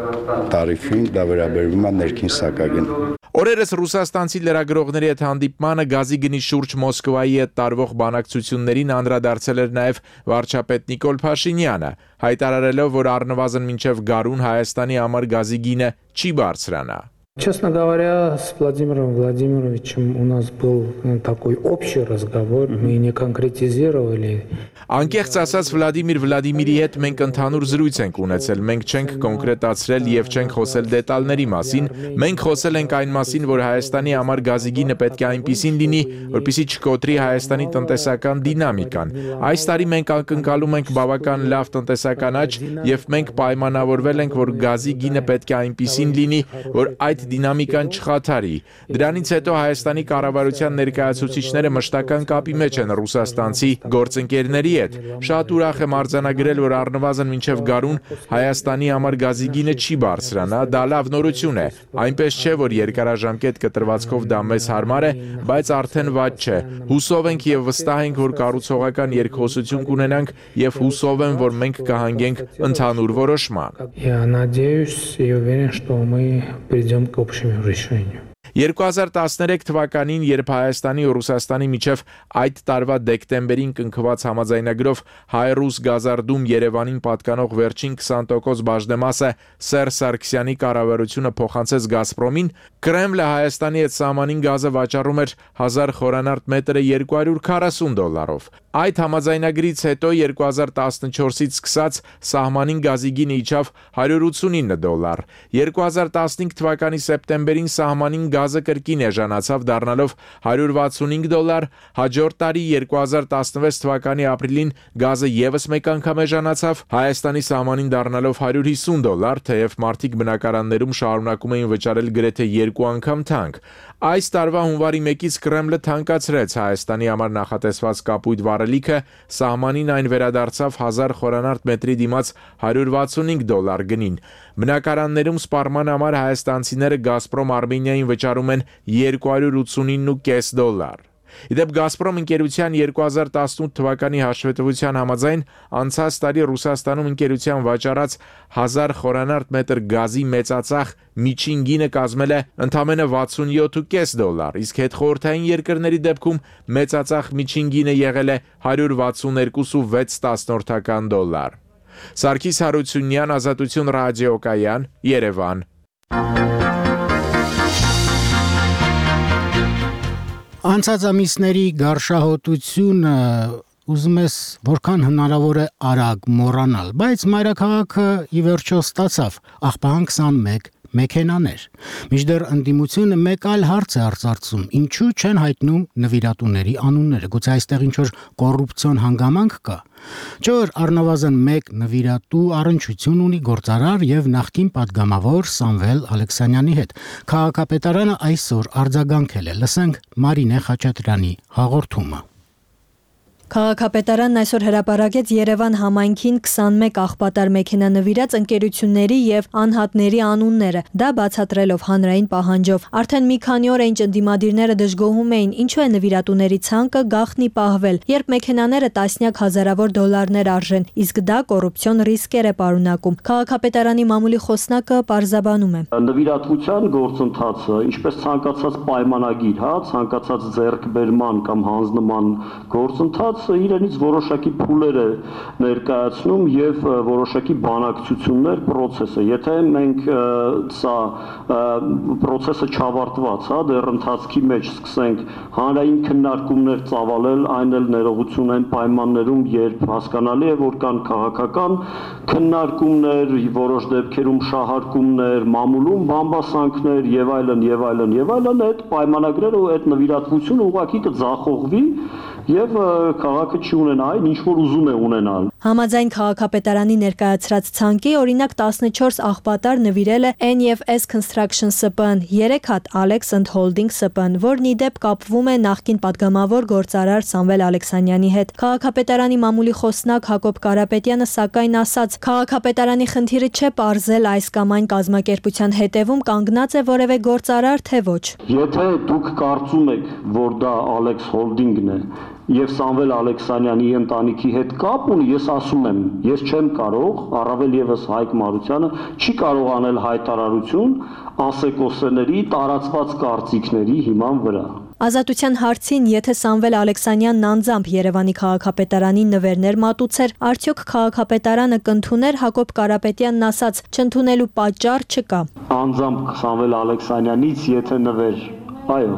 տարիֆին, դա վերաբերում է ներքին սակագին։
Օրերս ռուսաստանցի լրագրողների հետ հանդիպմանը գազի գնի շուրջ Մոսկվայի հետ տարվող բանակցություններին անդրադարձել էր նաև վարչապետ Նիկոլ Փաշինյանը, հայտարարելով, որ առնվազն մինչև գարուն Հայաստանի համար գազի գինը չի բարձրանա։
Честно говоря, с Владимиром Владимировичем у нас был такой общий разговор, мы не конкретизировали.
Անկեղծ ասած Վլադիմիր Վլադիմիրի հետ մենք ընդհանուր զրույց ենք ունեցել, մենք չենք կոնկրետացրել եւ չենք խոսել դետալների մասին, մենք խոսել ենք այն մասին, որ Հայաստանի համար գազի գինը պետք է այնպիսին լինի, որպեսզի չկոտրի Հայաստանի տնտեսական դինամիկան։ Այս տարի մենք ակնկալում ենք բավական լավ տնտեսական աճ եւ մենք պայմանավորվել ենք, որ գազի գինը պետք է այնպիսին լինի, որ այդ դինամիկան չխաթարի։ Դրանից հետո Հայաստանի կառավարության ներկայացուցիչները մշտական կապի մեջ են ռուսաստանցի գործընկերների հետ։ Շատ ուրախ եմ արձանագրել, որ առնվազն մինչև գարուն Հայաստանի համար գազի գինը չի բարձրանա, դա լավ նորություն է։ Այնպես չէ, որ երկարաժամկետ կտրվածքով դա մեզ հարմար է, բայց արդեն վատ չէ։ Հուսով ենք եւ վստահ ենք, որ կառուցողական երկխոսություն կունենանք եւ հուսով եմ, որ մենք կհանգենք ընդհանուր որոշման։
Я надеюсь и уверен, что мы придем к общему решению.
երկու հազար տասներեք թվականին, երբ Հայաստանի ու Ռուսաստանի միջև այդ տարվա դեկտեմբերին կնքված համաձայնագրով հայ-ռուս գազարդում Երևանին պատկանող վերջին քսան տոկոս բաժնեմասը Սերժ Սարգսյանի կառավարությունը փոխանցեց Գազպրոմին, Կրեմլը Հայաստանի հետ սահմանին գազը վաճառում էր հազար խորանարդ մետրը երկու հարյուր քառասուն դոլարով։ Այդ համաձայնագրից հետո երկու հազար տասնչորսից սկսած սահմանին գազի գինը իջավ հարյուր ութսունինը դոլար։ երկու հազար տասնհինգ թվականի սեպտեմբերին սահմանին գազը կրկին էժանացավ, դառնալով հարյուր վաթսունհինգ դոլար, հաջորդ տարի երկու հազար տասնվեց թվականի ապրիլին գազը եւս մեկ անգամ էժանացավ, Հայաստանի սահմանին դառնալով հարյուր հիսուն դոլար, թեև մարդիկ բնակարաններում շարունակում էին վճարել գրեթե երկու անգամ թանկ։ Այս տարվա հունվարի մեկից Կրեմլը թանկացրեց Հայաստանի համար նախատեսված կապույտ վառելիքը, սահմանին այն վերադարձավ հազար խորանարդ մետրի դիմաց հարյուր վաթսունհինգ դոլար գնին։ Բնակարաններում սպառման համար հայաստանցիները Գազպրոմ Արմենիային վճարում են երկու հարյուր ութսունինը կես դոլար։ Իդեպ Գազպրոմ ընկերության երկու հազար տասնութ թվականի հաշվետվության համաձայն անցած տարի Ռուսաստանում ընկերության վաճառած հազար խորանարդ մետր գազի մեծածախ միջին գինը կազմել է ընդամենը վաթսունյոթ կես դոլար, իսկ հետխորհրդային երկրների դեպքում մեծածախ միջին գինը եղել է հարյուր վաթսուներկու կoma վեց դոլար։ Սարգիս Հարությունյան, Ազատություն ռադիոկայան, Երևան։
Անցած ամիսների գարշահոտությունը ուզում ես որքան հնարավոր է արագ մոռանալ, բայց մայրաքաղաքը ի վերջո ստացավ աղբահան քսանմեկ մեքենաներ։ Մինչդեռ ընդդիմությունը մեկ այլ հարց է արծարծում, ինչու չեն հայտնում նվիրատուների անունները, գուցե այստեղ ինչ-որ կոռուպցիոն հանգամանք կա։ Չէ՞ որ առնվազն մեկ նվիրատու առնչություն ունի գործարար եւ նախկին падգամավոր Սամվել Ալեքսանյանի հետ։ Քաղաքապետարանը այսօր արձագանքել է, լսենք Մարինե Խաչատրյանի հաղորդումը։
Քաղաքապետարանն այսօր հրապարակեց Երևան համայնքին քսանմեկ աղբատար մեքենա նվիրած ընկերությունների եւ անհատների անունները, դա բացատրելով հանրային պահանջով։ Արդեն մի քանի օր ինչ ընդդիմադիրները դժգոհում էին, ինչու է նվիրատուների ցանկը գաղտնի պահվել, երբ մեքենաները տասնյակ հազարավոր դոլարներ արժեն, իսկ դա կոռուպցիոն ռիսկեր է պարունակում։ Քաղաքապետարանի մամուլի խոսնակը պարզաբանում է.
Նվիրատվության գործընթացը, ինչպես ցանկացած պայմանագիր, հա, ցանկացած ձեռքբերման կամ հանձնման գործընթաց իրենից որոշակի փուլեր է ներկայացնում եւ որոշակի բանակցություններ process-ը։ Եթե մենք սա process-ը չավարտված, հա, դեռ ընթացքի մեջ սկսենք հանրային քննարկումներ ծավալել, այն էլ ներողություն այն պայմաններում, երբ հասկանալի է, որ կան քաղաքական քննարկումներ, որոշ դեպքերում շահարկումներ, մամուլում բամբասանքներ եւ այլն եւ այլն եւ այլն, այդ պայմանագրերը ու այդ նվիրատվությունը ուղղակի կձախողվի եւ քաղաքը չի ունենա այն, ինչ որ ուզում է ունենալ։
Համաձայն քաղաքապետարանի ներկայացրած ցանկի, օրինակ տասնչորս աղբատար նվիրել է N F S Construction S P N, երեք հատ Alex and Holding S P N, որն ի դեպ կապվում է նախկին падգամավոր գործարար Սամվել Ալեքսանյանի հետ։ Քաղաքապետարանի մամուլի խոսնակ Հակոբ Կարապետյանը սակայն ասաց, քաղաքապետարանի խնդիրը չէ պարզել այս կամ այն կազմակերպության հետևում կանգնած է որևէ գործարար, թե ոչ։
Եթե դուք կարծում եք, որ դա Alex Holding-ն է եւ Սամվել Ալեքսանյանի ընտանիքի հետ կապ ունի, ես ասում եմ, ես չեմ կարող, առավել եւս Հայկ Մարությանը չի կարող անել հայտարարություն ասեկոսեների տարածված կարծիքների հիման վրա։
Ազատության հարցին, եթե Սամվել Ալեքսանյանն անձամբ Երևանի քաղաքապետարանին նվերներ մատուցեր, արդյոք քաղաքապետարանը կընդուներ, Հակոբ Կարապետյանն ասաց, չընդունելու պատճառ չկա։
Անձամբ Սամվել Ալեքսանյանից եթե նվեր, այո,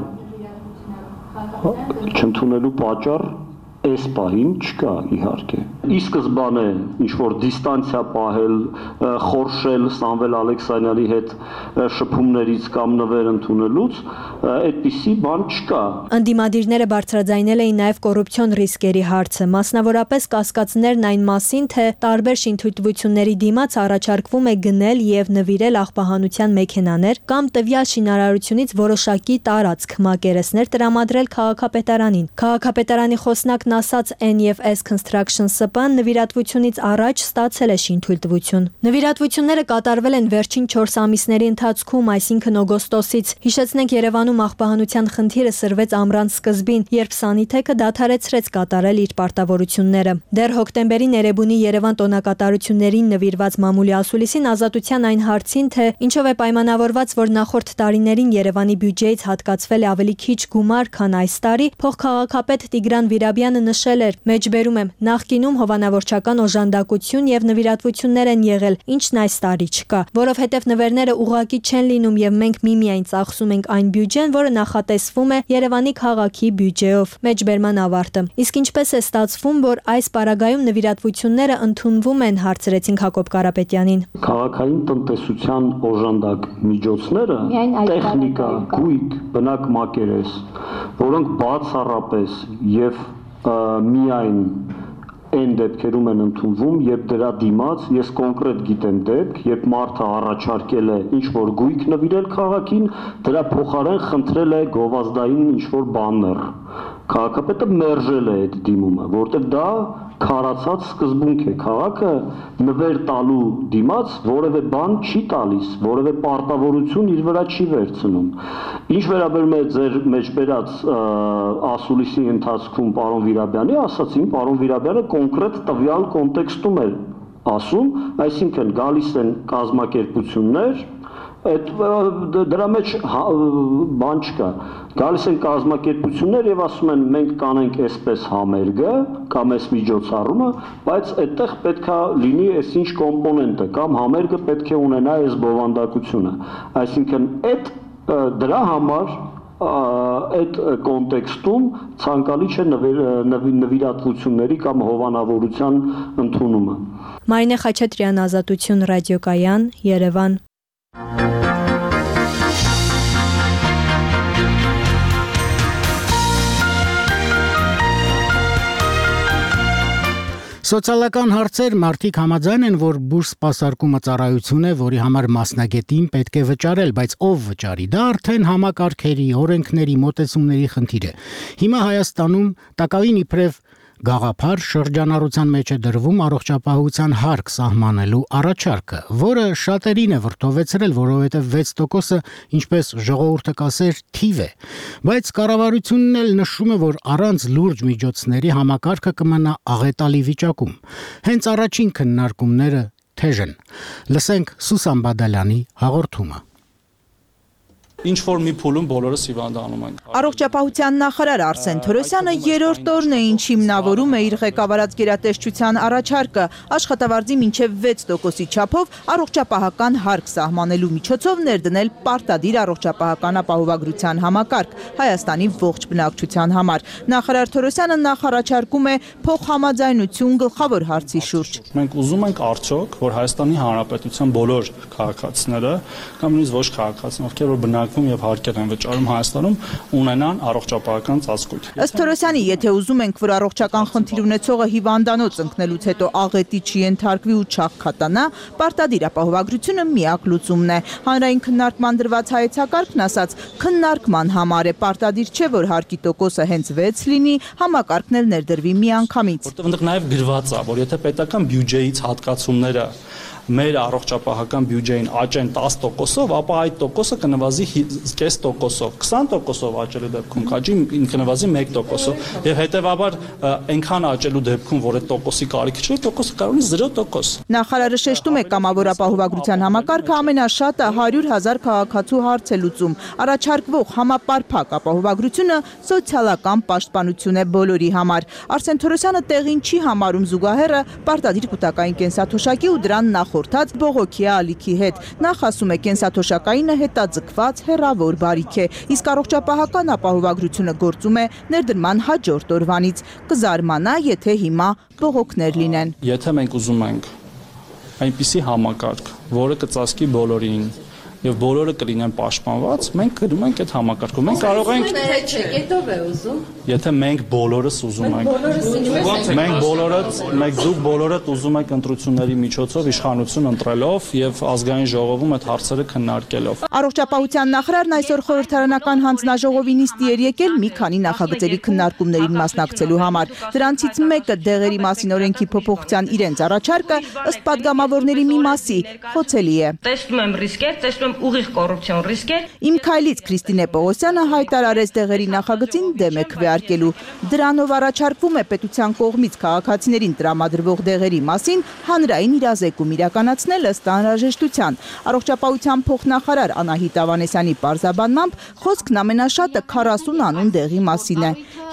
չընդունելու պատճառ այս պահին չկա իհարկե։ Ի սկզբանե ինչ որ դիստանցիա պահել, խորշել Սամվել Ալեքսանյանի հետ շփումներից կամ նվեր ընդունելուց, այդպիսի բան չկա։
Ընդդիմադիրները բարձրաձայնել էին նաև կոռուպցիոն ռիսկերի հարցը, մասնավորապես կասկածներն այն մասին, թե տարբեր շինթույլտվությունների դիմաց առաջարկվում է գնել եւ նվիրել աղբահանության մեքենաներ կամ տվյալ շինարարությունից որոշակի տարածք մակերեսներ տրամադրել քաղաքապետարանին։ Քաղաքապետարանի խոսնակն ասաց N F S Construction S P N նվիրատվությունից առաջ ստացել է շինթույլտվություն։ Նվիրատվությունները կատարվել են վերջին չորս ամիսների ընթացքում, այսինքն օգոստոսից։ Հիշեցնենք, Երևանում աղբահանության խնդիրը սրվեց ամռան սկզբին, երբ Սանիթեքը դադարեցրեց կատարել իր պարտավորությունները։ Դեռ հոկտեմբերին Էրեբունի Երևան տոնակատարություններին նվիրված մամուլի ասուլիսին Ազատության այն հարցին, թե ինչով է պայմանավորված, որ նախորդ տարիներին Երևանի բյուջեից հատկացվել է ավելի քիչ գումար, քան այս տարի, փոխքաղաքապետ Տիգրան Վիրաբյանը Թեժյանը նշել էր. «Մեջբերում եմ, նախկինում հովանավորչական օժանդակություն եւ նվիրատվություններ են եղել, ինչն այս տարի չկա, որովհետեւ նվերները ուղղակի չեն լինում եւ մենք միմիայն ծախսում ենք այն բյուջեն, որը նախատեսվում է Երևանի քաղաքի բյուջեով»։ Մեջբերման ավարտը։ Իսկ ինչպես է ստացվում, որ այս պարագայում նվիրատվությունները ընդունվում են, հարցրեցինք Հակոբ Կարապետյանին։
Քաղաքային տնտեսության օժանդակ միջոցները, տեխնիկա, գույք, բնակ մակերես, որոնք բացառապես եւ միայն այն դեպքերում են ընդունվում, երբ դրա դիմաց ես կոնկրետ գիտեմ դեպք, երբ մարդը առաջարկել է ինչ-որ գույք նվիրել քաղաքին, դրա փոխարեն խնդրել է գովազդային ինչ-որ բաներ։ Քաղաքապետը մերժել է այդ դիմումը, որտեղ դա քարացած սկզբունք է։ Քաղաքը նվեր տալու դիմաց որևէ բան չի տալիս, որևէ պարտավորություն իր վրա չի վերցնում։ Ինչ վերաբերում է ձեր մեջբերած ասուլիսի ընթացքում պարոն Վիրաբյանի, ասացին, պարոն Վիրաբյանը կոնկրետ տվյալ կոնտեքստում է ասում, այսինքն գալիս են կազմակերպություններ, այդ դրա մեջ բան չկա։ Գալիս են կազմակերպություններ եւ ասում են մենք կանենք այսպես համերգը կամ այս միջոցառումը, բայց այդտեղ պետքա լինի այսինչ կոմպոնենտը կամ համերգը պետք է ունենա այս բովանդակությունը։ Այսինքն այդ դրա համար այդ կոնտեքստում ցանկալի չէ նվիրատվությունների կամ հովանավորության ընդունումը։
Մարինե Խաչատրյան, Ազատություն ռադիոկայան, Երևան։
Սոցիալական հարցեր մարդիկ համաձայն են, որ բուրս սպասարկումը ծառայություն է, որի համար մասնագետին պետք է վճարել, բայց ով վճարի, դա արդեն համակարգերի, օրենքների, մոտեցումների խնդիր է։ Հիմա Հայաստանում տակավին իբրև գաղափար շրջանառության մեջ է դրվում առողջապահության հարկ սահմանելու առաջարկը, որը շատերին է վրդովեցրել, որովհետև վեց տոկոսը, ինչպես ժողովուրդը կասեր, թիվ է, բայց կառավարությունն էլ նշում է, որ առանց լուրջ միջոցների համակարգը կմնա աղետալի վիճակում։ Հենց առաջին քննարկումները թեժ են։ Լսենք Սուսան Բադալյանի հաղորդումը։
Ինչ որ մի փուլում բոլորս հիվանդանում ենք։
Առողջապահության նախարար Արսեն Թորոսյանը երրորդ օրն է, ինչ հիմնավորում է իր ղեկավարած գերատեսչության առաջարկը աշխատավարձի մինչև վեց տոկոսի չափով առողջապահական հարկ սահմանելու միջոցով ներդնել պարտադիր առողջապահական ապահովագրության համակարգ Հայաստանի ողջ բնակչության համար։ Նախարար Թորոսյանը նախարարչարկում է փոխհամաձայնություն գլխավոր հարցի շուրջ։
Մենք ուզում ենք արդյոք, որ Հայաստանի Հանրապետության բոլոր քաղաքացիները կամ նույնիսկ ոչ քաղաքացիներ, ովքեր որ բնակվում եւ հարկեր են վճարում Հայաստանում, ունենան առողջապահական ծածկույթ։
Ըստ Թորոսյանի, եթե ուզում ենք, որ առողջական խնդիր ունեցողը հիվանդանոց ընկնելուց հետո աղետի չի ենթարկվի ու չաղքատանա, պարտադիր ապահովագրությունը միակ լուծումն է։ Հանրային քննարկման դրված հայեցակարգն ասաց, քննարկման համար է, պարտադիր չէ, որ հարկի տոկոսը հենց վեց լինի, համակարգն էլ ներդրվի միանգամից։
Որտեղ այնտեղ նաեւ գրված է, որ եթե պետական բյուջեից հատկացումները մեր առողջապահական բյուջեին աճեն տասը տոկոսով, ապա այդ տոկոսը կնվազի կես տոկոսով, քսան տոկոսով աճելու դեպքում կաճի կնվազի մեկ տոկոսով, եւ հետեւաբար այնքան աճելու դեպքում, որ այդ տոկոսի կարիք չէ, տոկոսը կարող է զրո տոկոս։
Նախարարը շեշտում է, կամավոր ապահովագրության համակարգը ամենաշատը հարյուր հազար քաղաքացու հարց է լուծում։ Առաջարկվող համապարփակ ապահովագրությունը սոցիալական պաշտպանություն է բոլորի համար։ Արսեն Թորոսյանը տեղին չի համարում զուգահեռը պարտադիր կൂട്ടակային կենսաթոշակի ու դրան նախ խորթած բողոքի ալիքի հետ։ Նախ ասում է կենսաթոշակայինը հետաձգված հեռավոր բարիք է, իսկ առողջապահական ապահովագրությունը գործում է ներդրման հաջորդ օրվանից։ Կզարմանա, եթե հիմա բողոքներ լինեն։
Եթե մենք ուզում ենք այնպիսի համակարգ, որը կծածկի բոլորին եւ բոլորը կլինեն պաշտպանված, մենք գրում ենք այդ համակարգում։ Մենք կարող ենք
Հետո է ուզում։
Եթե մենք բոլորս ուզում ենք։ Մենք բոլորս, մենք դուք բոլորդ ուզում եք ընտրությունների միջոցով իշխանություն ընտրելով եւ ազգային ժողովում այդ հարցերը քննարկելով։
Առողջապահության նախարարն այսօր խորհրդարանական հանձնաժողովի նիստի էր եկել մի քանի նախագծերի քննարկումներին մասնակցելու համար։ Դրանցից մեկը դեղերի մասին օրենքի փոփոխության իրենց առաջարկը ըստ падգամավորների մի մասի խոցելի է։
Տեսնում եմ ռիսկեր, տեսնում եմ ուղիղ կոռուպցիոն ռիսկեր։
Իմ քայլից Քրիստինե Պողոսյանը հայտարարեց դեղերի նախագծին դեմ է քվեարկելու։ Դրանով առաջարկվում է պետության կողմից քաղաքացիներին տրամադրվող դեղերի մասին հանրային իրազեկում իրականացնել ըստ անհրաժեշտության։ Առողջապահության փոխնախարար Անահիտ Ավանեսյանի պարզաբանմամբ խոսքն ամենաշատը քառասուն անուն դեղի մասին է։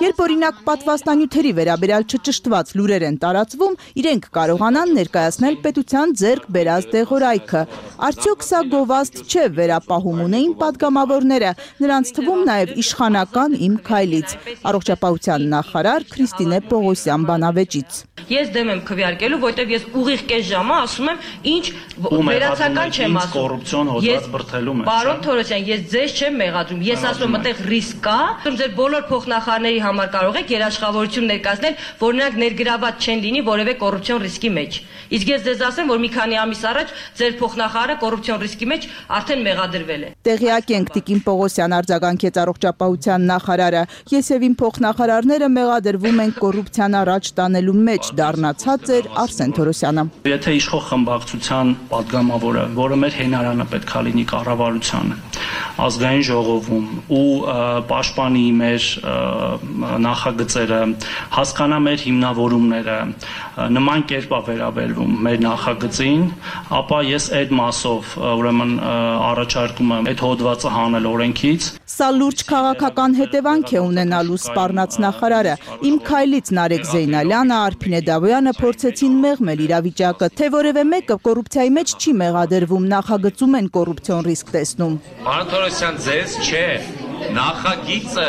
Երբ օրինակ պատվաստանյութերի վերաբերյալ չճշտված լուրեր են տարածվում, իրենք կարողանան ներկայացնել պետության ձեռք բերած դեղորայքը։ Արդյոք սա գովազդ չէ, վերապահում ունեին падգամավորները, նրանց թվում նաև իշխանական Իմ քայլից։ Առողջապահության նախարար Քրիստինե Պողոսյան բանավեճից։
Ես դեմ եմ քվեարկելու, որտեղ ես ուղիղ կես ժամը ասում եմ, ինչ վերացական չեմ ասում։
Կոռուպցիոն հոդված բրթելում է։
Պարոն Թորոսյան, ես ձեզ չեմ մեղադրում։ Ես ասում եմ, այդտեղ ռիսկ կա։ Ձեր բոլոր փոխնախարարների համար կարող եք երաշխավորություն ներկայացնել, որ նրանք ներգրաված չեն լինի որևէ կոռուպցիոն ռիսկի մեջ։ Իսկ ես ձեզ ասեմ, որ մի քանի ամիս առաջ ձեր փոխնախարարը կոռուպցիոն ռիսկի մեջ արդեն մեղադրվել է։
Տեղյակ ենք, Տիկին Պողոսյան արձագանքեց առողջապահության նախարարը։ Ես եւ իմ փոխնախարարները մեղադրվում են կոռուպցիան առաջ տանելու մեջ, դառնացած էր Արսեն Թորոսյանը։
Եթե իշխող խմբակցության падգամավորը, որը մեր հենարանը պետք է լինի կառավարությանը, ազգային ժողովում ու պաշտպանի մեր նախագծերը, հասկանա մեր հիմնավորումները, նման կերպ է վերաբերվում մեր նախագծին, ապա ես այդ մասով ուրեմն առաջարկում եմ այդ հոդվածը հանել օրենքից։
Սա լուրջ քաղաքական հետևանք է ունենալու, սպառնաց նախարարը։ Իմ քայլից Նարեկ Զեյնալյանը, Արփին Էդավոյանը փորձեցին մեղմել իրավիճակը, թե որևէ մեկը կոռուպցիայի մեջ չի մեղադրվում, նախագծում են կոռուպցիոն ռիսկ տեսնում։
Պարոն Թորոսյան, ձեզ չէ, նախագիծը։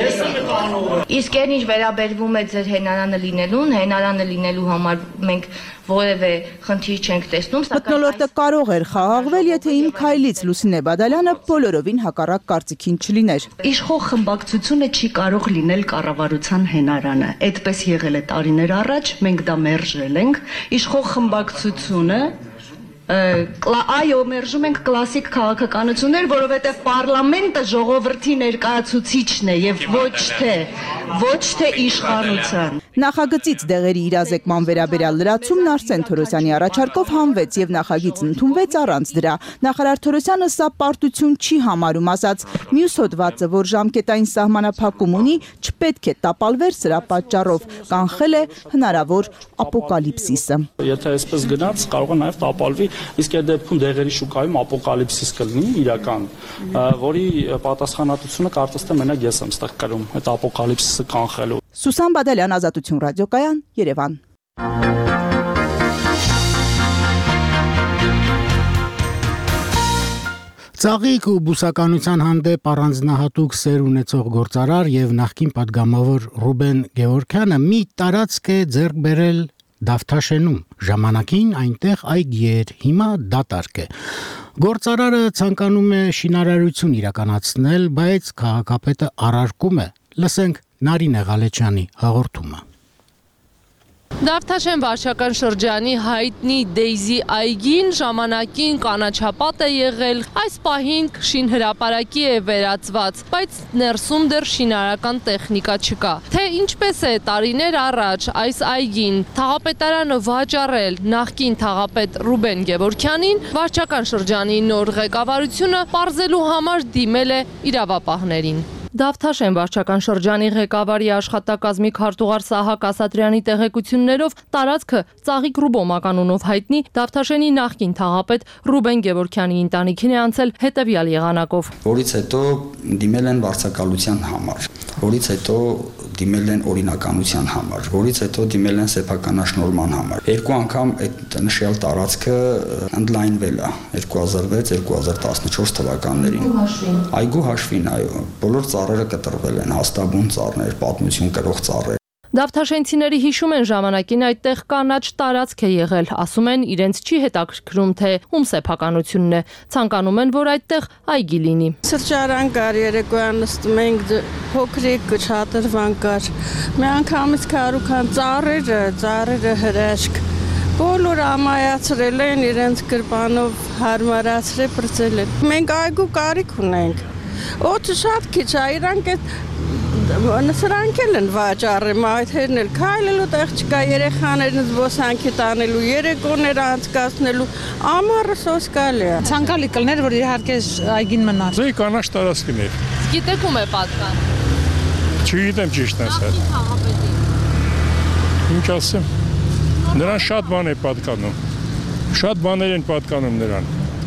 Իսկ այն ինչ վերաբերվում է ձեր հենարանը լինելուն, հենարանը լինելու համար մենք որևէ խնդիր չենք տեսնում,
մթնոլորտը կարող էր խաղաղվել, եթե Իմ քայլից Լուսինե Բադալյանը բոլորովին հակառակ կարծիքին չլիներ։
Իշխող խմբակցությունը չի կարող լինել կառավարության հենարանը։ Այդպես եղել է տարիներ առաջ, մենք դա մերժել ենք։ Իշխող խմբակցությունը այո, մերժում ենք կլասիկ քաղաքականություններ, որովհետև պարլամենտը ժողովրդի ներկայացուցիչն է եւ ոչ թե ոչ թե իշխանության։
Նախագծից դեղերի իրազեկման վերաբերյալ լրացումն Արսեն Թորոսյանի առաջարկով հանվեց եւ նախագիծն ընդունվեց առանց դրա։ Նախարար Թորոսյանը սա պարտություն չի համարում, ասաց, մյուս հոդվածը, որ ժամկետային սահմանափակում ունի, չպետք է տապալվեր սրա պատճառով, կանխել է հնարավոր ապոկալիպսիսը։
Եթե այսպես գնաց, կարող է նաեւ տապալվի, իսկ այդ դեպքում դեղերի շուկայում ապոկալիպսիս կլինի իրական, որի պատասխանատվությունը կարծես թե մենակ ես եմ ստեղ կրում այդ ապոկալիպսիսը կանխելու։
Սուսան Բադալյան, Ազատություն ռադիոկայան, Երևան։
Ծաղիկ ու բուսականության հանդեպ առանձնահատուկ սեր ունեցող գործարար եւ նախկին падգամավոր Ռուբեն Գևորգյանը մի տարածք է ձեռք բերել Դավթաշենում, ժամանակին այնտեղ այգի էր, հիմա դատարկ է։ Գործարարը ցանկանում է շինարարություն իրականացնել, բայց քաղաքապետը առարկում է։ Լսենք Նարինե Ղալեչյանի հաղորդումը։
Դավթաշեն վարչական շրջանի հայտնի Դեյզի այգին ժամանակին կանաչապատ է եղել, այս պահին շինհրապարակի է վերածված, բայց ներսում դեռ շինարական տեխնիկա չկա։ Թե ինչպես է տարիներ առաջ այս այգին թաղապետարանը վաճառել նախկին թաղապետ Ռուբեն Գևորգյանին, վարչական շրջանի նոր ղեկավարությունը պարզելու համար դիմել է իրավապահներին։ Դավթաշեն վարչական շրջանի ղեկավարի աշխատակազմի քարտուղար Սահակ Ասատրյանի տեղեկություններով տարածքը Ծաղիկ Ռուբոմական անունով հայտնի Դավթաշենի նախկին թաղապետ Ռուբեն Գևորգյանի ընտանիքին է անցել հետևյալ եղանակով։
Որից հետո դիմել են վարձակալության համար, որից հետո դիմել են օրինականության համար, որից հետո դիմել են սեփականաշնորհման համար։ Երկու անգամ այդ նշյալ տարածքը ընդլայնվել է երկու հազար վեց երկու հազար տասնչորս թվականներին։ Այգու հաշվին, այո, բոլոր ծառերը կտրվել են, հաստաբուն ծառներ, պատմություն կրող ծառեր։
Դավթաշենցիների հիշում են ժամանակին այդտեղ կանաչ տարածք է եղել, ասում են իրենց չի հետաքրքրում, թե ում սեփականությունն է, ցանկանում են, որ այդտեղ այգի լինի։
Սրճարան կար, երեկոյան նստում ենք, փոքրիկ շատրվան կար։ Մի անգամից քարուքան ծառերը, ծառերը հրաշք բոլոր ամայացրել են, իրենց գրպանով հարմարացրել, բրծել են։ Մենք այգու կարիք ունենք։ Օդը շատ քիչ է, իրանք այդ սրանք են վաճառում, այդերն էլ քայլելու տեղ չկա, երեխաներին զբոսանքի տանելու, երեկոներ անցկացնելու, ամառը սոսկալի է։
Ցանկալի կլներ, որ իհարկե այգին մնար։
Զեյ կանաչ տարածքն է։
Գիտեք ում է պատկան։
Չգիտեմ ճիշտ ասած։ Ինչ ասեմ։ Նրան շատ բան է պատկանում։ Շատ բաներ են պատկանում նրան։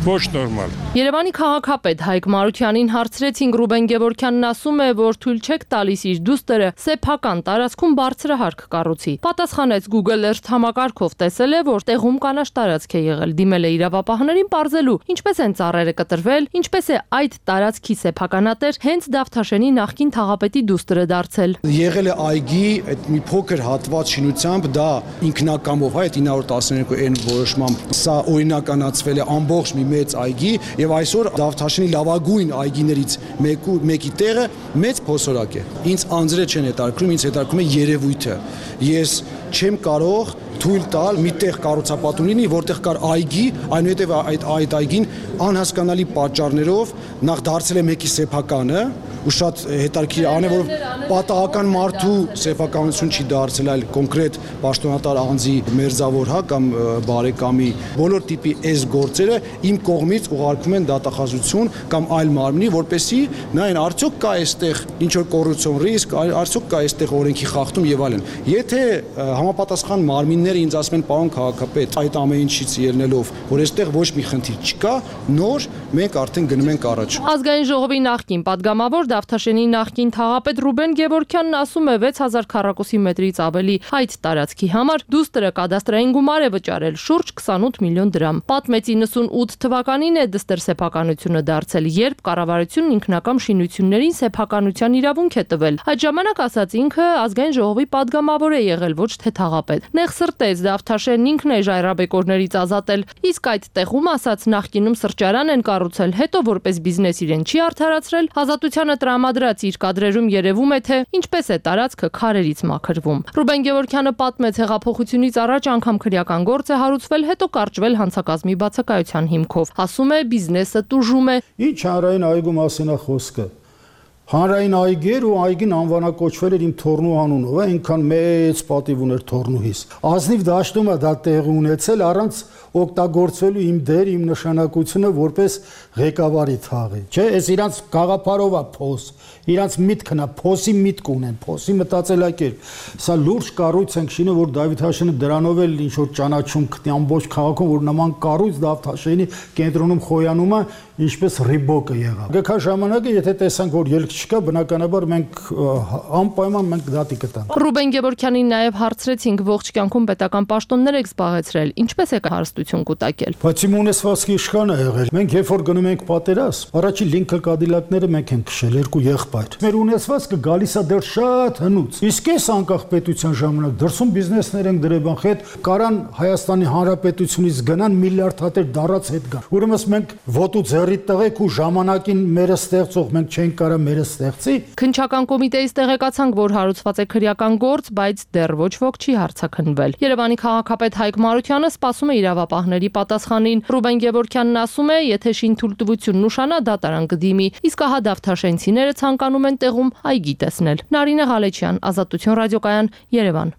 Ոչ նորմալ։
Երևանի քաղաքապետ Հայկ Մարությանին հարցրեցինք, Ռուբեն Գևորգյանն ասում է, որ թույլ չեք տալիս իր դուստրը սեփական տարածքում բարձրահարկ կառուցի։ Պատասխանեց Google Earth համակարգով տեսել է, որ տեղում կանաչ տարածք է եղել, դիմել է իրավապահներին պարզելու, ինչպես են ծառերը կտրվել, ինչպես է այդ տարածքի սեփականատեր հենց Դավթաշենի նախկին թաղապետի դուստրը դարձել։
Եղել է այգի, այդ մի փոքր հատված շինությամբ, դա ինքնակամով, հա, այդ ինը հարյուր տասներկու N որոշմամբ սա օրինականացվել է ամբողջ մի մեծ այգի եւ այսօր Դավթաշենի լավագույն այգիներից մեկու մեկի տեղը մեծ փոսորակ է։ Ինձ անձրե չեն հետաքրում, ինձ հետաքրում է երևույթը։ Ես չեմ կարող թույլ տալ մի տեղ կառուցապատում լինի, որտեղ կար այգի, այնուհետև այդ այդ այգին անհասկանալի պատճառներով նախ դարձել է մեկի սեփականը, ու շատ հետաքրքիր ան է, որ պատահական մարդու սեփականություն չի դարձել, այլ կոնկրետ պաշտոնատար անձի մերձավոր, հա, կամ բարեկամի բոլոր տիպի այս գործերը իմ կողմից ուղարկվում են դատախազություն կամ այլ մարմնի, որպեսզի նայեն արդյոք կա այստեղ ինչ որ կոռուպցիոն ռիսկ, արդյոք կա այստեղ օրենքի խախտում եւ այլն։ Եթե համապատասխան մարմինները ինձ ասում են, պարոն քաղաքապետ, այդ ամեն ինչից ելնելով, որ այստեղ ոչ մի խնդիր չկա, նոր մենք արդեն գնում ենք առաջ։
Ազգային ժողովի նախկին падգամավոր Դավթաշենի նախկին թաղապետ Ռուբեն Գևորգյանն ասում է վեց հազար քառակուսի մետրից ավելի այդ տարածքի համար դուստրը կադաստրային գումար է վճարել շուրջ քսանութ միլիոն դրամ։ Պատմեց իննսունութ թվականին է դստեր սեփականությունը դարձել, երբ կառավարությունն ինքնակամ շինություններին սեփականության իրավունք է տվել։ Այդ ժամանակ ասաց ինքը ազգային ժողովի падգամավոր է եղել, ոչ թե թաղապետ։ Նեղ սրտեց Դավթաշենն ինքն է ժայռաբեկորներից ազատել, իսկ այդ տեղում ասաց նախկինում սրճարան են կառուցել, հետո որպես բիզնես իրեն չի արդարացրել, ազատությանը տրամադրած իր կադրերում երևում է, թե ինչպես է տարածքը քարերից մաքրվում։ Ռուբեն Գևորգյանը պատմեց հեղափոխությունից առաջ անգամ քրեական գործ է հարուցվել, հետո կարճվել հանցակազմի բացակայության հիմքով։ Ասում է բիզնեսը տուժում է։
Ինչ հանրային այգու մասին է խոսքը։ Հանրային այգեր ու այգին անվանակոչվել էր իմ թորնու անունով, այնքան մեծ պատիվ ուներ թորնուհիս։ Ազնիվ դաշտում է դա տեղի ունեցել առանց օգտագործվելու իմ դեր, իմ նշանակությունը որպես ղեկավարի թաղի, չէ՞, այս իրանց գաղափարով է փոս, իրանց միտքն է, փոսի միտք ունեն, փոսի մտածելակերպ։ Սա լուրջ կառույց ենք շինում, որ Դավթաշենը դրանով էլ ինչ որ ճանաչում գտնի ամբողջ քաղաքում, որ նման կառույց Դավթաշենի կենտրոնում խոյանում է, ինչպես Ռիբոկը եղավ։ Գքա ժամանակը, եթե տեսանք, որ ելք չկա, բնականաբար մենք անպայման մենք դատի կտանք։
Ռուբեն Գևորգյանին նաև հարցրեցինք ողջ կյանքում պետական պաշտոններ եք զբաղեցրել, ինչպես եք հարստություն կուտակել։
Բայց իմ ունեցվածքի իշխան է եղել։ Մենք երբ որ գնում ենք պատերազմ, առաջի Լինքոն Կադիլակները մենք ենք քշել, երկու եղբայր։ Մեր ունեցվածքը գալիս է դեռ շատ հնուց։ Իսկ այս անկախ պետության ժամանակ դրսում բիզնեսներ ենք դրել, հետ կարան Հայաստանի Հանրապետությունից գնան միլիարդ հատեր դարած հետ գան։ Ուրեմն մենք ոտու ձեռի տղեկ ու ժամանակին մերը ստեղծող մենք չենք կարա մերը ստեղծի։
Քննչական կոմիտեից տեղեկացանք, որ հարուցված է քրեական գործ, բայց դեռ ոչ ոք չի հարցաքննվել։ Երևանի քաղաքապետ Հայկ Մարությանը սպասում է իրավապահների պատասխանին։ Ռուբեն Գևորգյանն ասում է, եթե շինթույլտվությունն ուշանա, դատարան կդիմի, իսկ ահա դավթաշենցիները ցանկանում են տեղում այգի տեսնել։ Նարինե Ղալեչյան, Ազատություն ռադիոկայան, Երևան։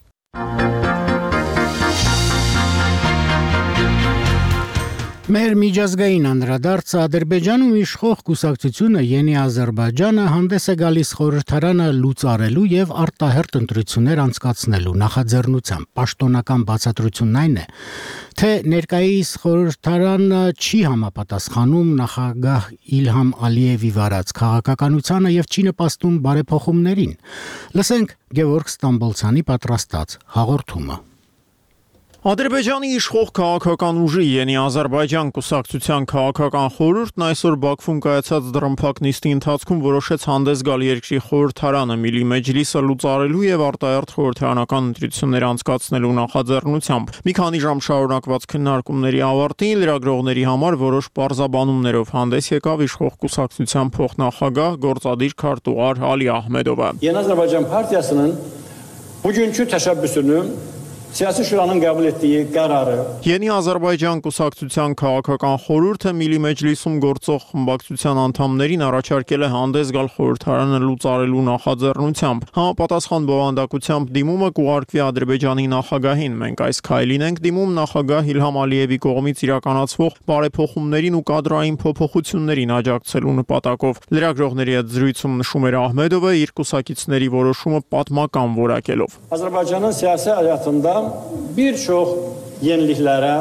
Մեր միջազգային անդրադարձը Ադրբեջանում իշխող կուսակցությունը Յենի Ադրբեջանը հանդես է գալիս խորհրդարանը լուծարելու եւ արտահերթ ընտրություններ անցկացնելու նախաձեռնությամբ։ Պաշտոնական բացատրությունն այն է, թե ներկայիս խորհրդարանը չի համապատասխանում նախագահ Իլհամ Ալիևի վարած քաղաքականությանը եւ չի նպաստում բարեփոխումներին։ Լսենք Գևորգ Ստամբոլցյանի պատրաստած հաղորդումը։
Ադրբեջանի իշխող քաղաքական ուժի Յենի Ադրբեջան կուսակցության քաղաքական խորհուրդն այսօր Բաքվում կայացած դռնփակ նիստի ընթացքում որոշեց հանդես գալ երկրի խորհրդարանը Միլի Մեջլիսը լուծարելու եւ արտահերթ խորհրդարանական ընտրություններ անցկացնելու նախաձեռնությամբ։ Մի քանի ժամ շարունակված քննարկումների ավարտին լրագրողների համար որոշ պարզաբանումներով հանդես եկավ իշխող կուսակցության փոխնախագահ գործադիր քարտուղար Ալի Ահմեդովը։
Յենի Ադրբեջան партиясının bugünkü təşəbbüsünü Siyasi şuranın qəbul etdiyi qərarı
Յենի Ադրբեջան կուսակցության քաղաքական խորհուրդը Միլի Մեջլիսում գործող խմբակցության անդամներին առաջարկել է հանդես գալ խորհրդարանը լուծարելու նախաձեռնությամբ։ Համապատասխան բովանդակությամբ դիմումը կուղարկվի Ադրբեջանի նախագահին։ Մենք այս քայլին ենք դիմում նախագահ Իլհամ Ալիևի կողմից իրականացվող բարեփոխումներին ու կադրային փոփոխություններին աջակցելու նպատակով։ Լրագրողների հետ զրույցում նշում էր Ահմեդովը իր կուսակիցների որոշումը պատմական որակելով։
Azərbaycanın siyasi həyatında bir çox yeniliklərə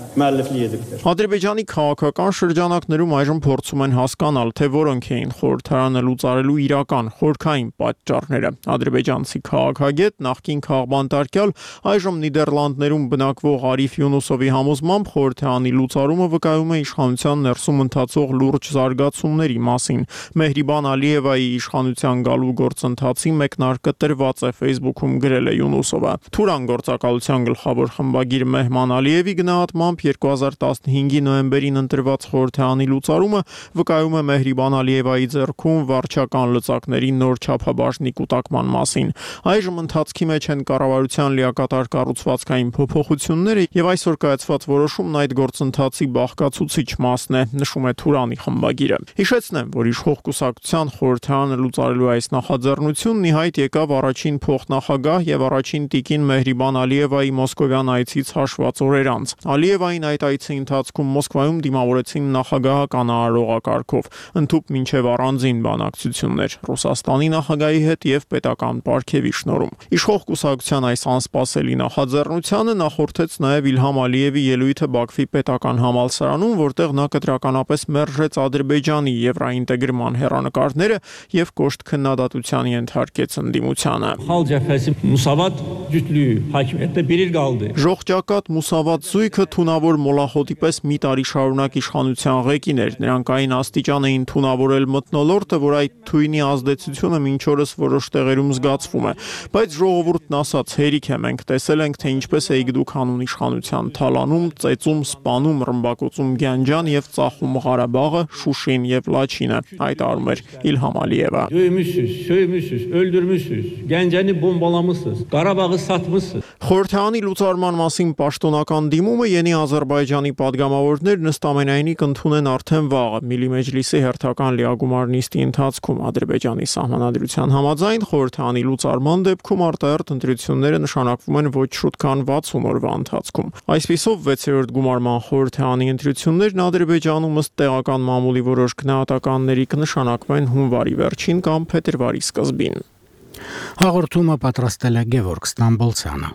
müəlliflik edibdir.
Ադրբեջանի քաղաքական շրջանակներում այժմ փորձում են հասկանալ, թե որոնք էին խորհրդարանը լուծարելու իրական խորքային պատճառները։ Ադրբեջանցի քաղաքագետ, նախկին քաղբանտարկյալ, այժմ Նիդերլանդներում բնակվող Արիֆ Յունուսովի համոզմամբ խորհրդարանի լուծարումը վկայում է իշխանության ներսում ընթացող լուրջ զարգացումների մասին։ Մեհրիբան Ալիևայի իշխանության գալու գործընթացի մեկնարկը տրված է Facebook-ում գրել է Յունուսովը։ Թուրան գործակալության գլխավոր խմբագիր Մեհման Ալիևի գնահատմամբ երկու հազար տասնհինգի նոյեմբերին ընտրված խորհրդարանի լուծարումը վկայում է Մեհրիբան Ալիևայի ձեռքում վարչական լծակների նոր չափաբաժնի կուտակման մասին։ Այժմ ընթացքի մեջ են կառավարության լիակատար կառուցվածքային փոփոխությունները եւ այսօր կայացված որոշումն այդ գործընթացի բաղկացուցիչ մասն է, նշում է Թուրանի խմբագիրը։ Հիշեցնեմ, որ իշխող կուսակցության խորհրդարանը լուծարելու այս նախաձեռնությունն ի հայտ եկավ առաջին փոխնախագահ եւ առաջին տիկին Մեհրիբան Ալիևայի մոսկովյան այցից հաշված օրեր անց։ Ալիևային այդ այցի ընթացքում Մոսկվայում դիմավորեցին նախագահական արարողակարգով, ընդհուպ մինչև առանձին բանակցություններ Ռուսաստանի նախագահի հետ եւ պետական պարգևի շնորհում։ Իշխող կուսակցության այս անսպասելի նախաձեռնությանը նախորդեց նաեւ Իլհամ Ալիևի ելույթը Բաքվի պետական համալսարանում, որտեղ նա կտրականապես մերժեց Ադրբեջանի եվրոինտեգրման հեռանկարները եւ կոշտ քննադատության ենթարկեց ընդդիմությանը։ Ժողջակատ Մուսավատ զույգը թունավոր մոլախոտի պես մի տարի շարունակ իշխանության ղեկին էր։ Նրանք այն աստիճան էին թունավորել մթնոլորտը, որ այդ թույնի ազդեցությունը մինչ օրս որոշ տեղերում զգացվում է։ Բայց ժողովուրդն ասաց՝ հերիք է, մենք տեսել ենք, թե ինչպես էիք դուք հանուն իշխանության թալանում, ծեծում, սպանում, ռմբակոծում Գյանջան եւ ծախում Ղարաբաղը, Շուշին եւ Լաչինը, հայտարարում էր Իլհամ Ալիևը։
Dövmüşsüz, sövmüşsüz, öldürmüşsüz, Gəncəni bombalamışsınız, Qarabağı satmışsınız։
Խորհրդարանի լուծարման մասին պաշտոնական դիմումը Յենի Ադրբեջանի падգամավորներն ըստ ամենայնի կընդունեն արդեն վաղը Միլի Մեջլիսի հերթական լիագումար նիստի ընթացքում։ Ադրբեջանի սահմանադրության համաձայն խորհրդարանի լուծարման դեպքում արտահերթ ընտրությունները նշանակվում են ոչ շուտ քան վաթսուն օրվա ընթացքում։ Այսպիսով վեցերորդ գումարման խորհրդարանի ընտրություններն Ադրբեջանում ըստ տեղական մամուլի որոշ գնահատականների կնշանակվեն հունվարի վերջին կամ փետրվարի սկզբին։
Հաղորդումը պատրաստել է Գևորգ Ստամբոլցյանը։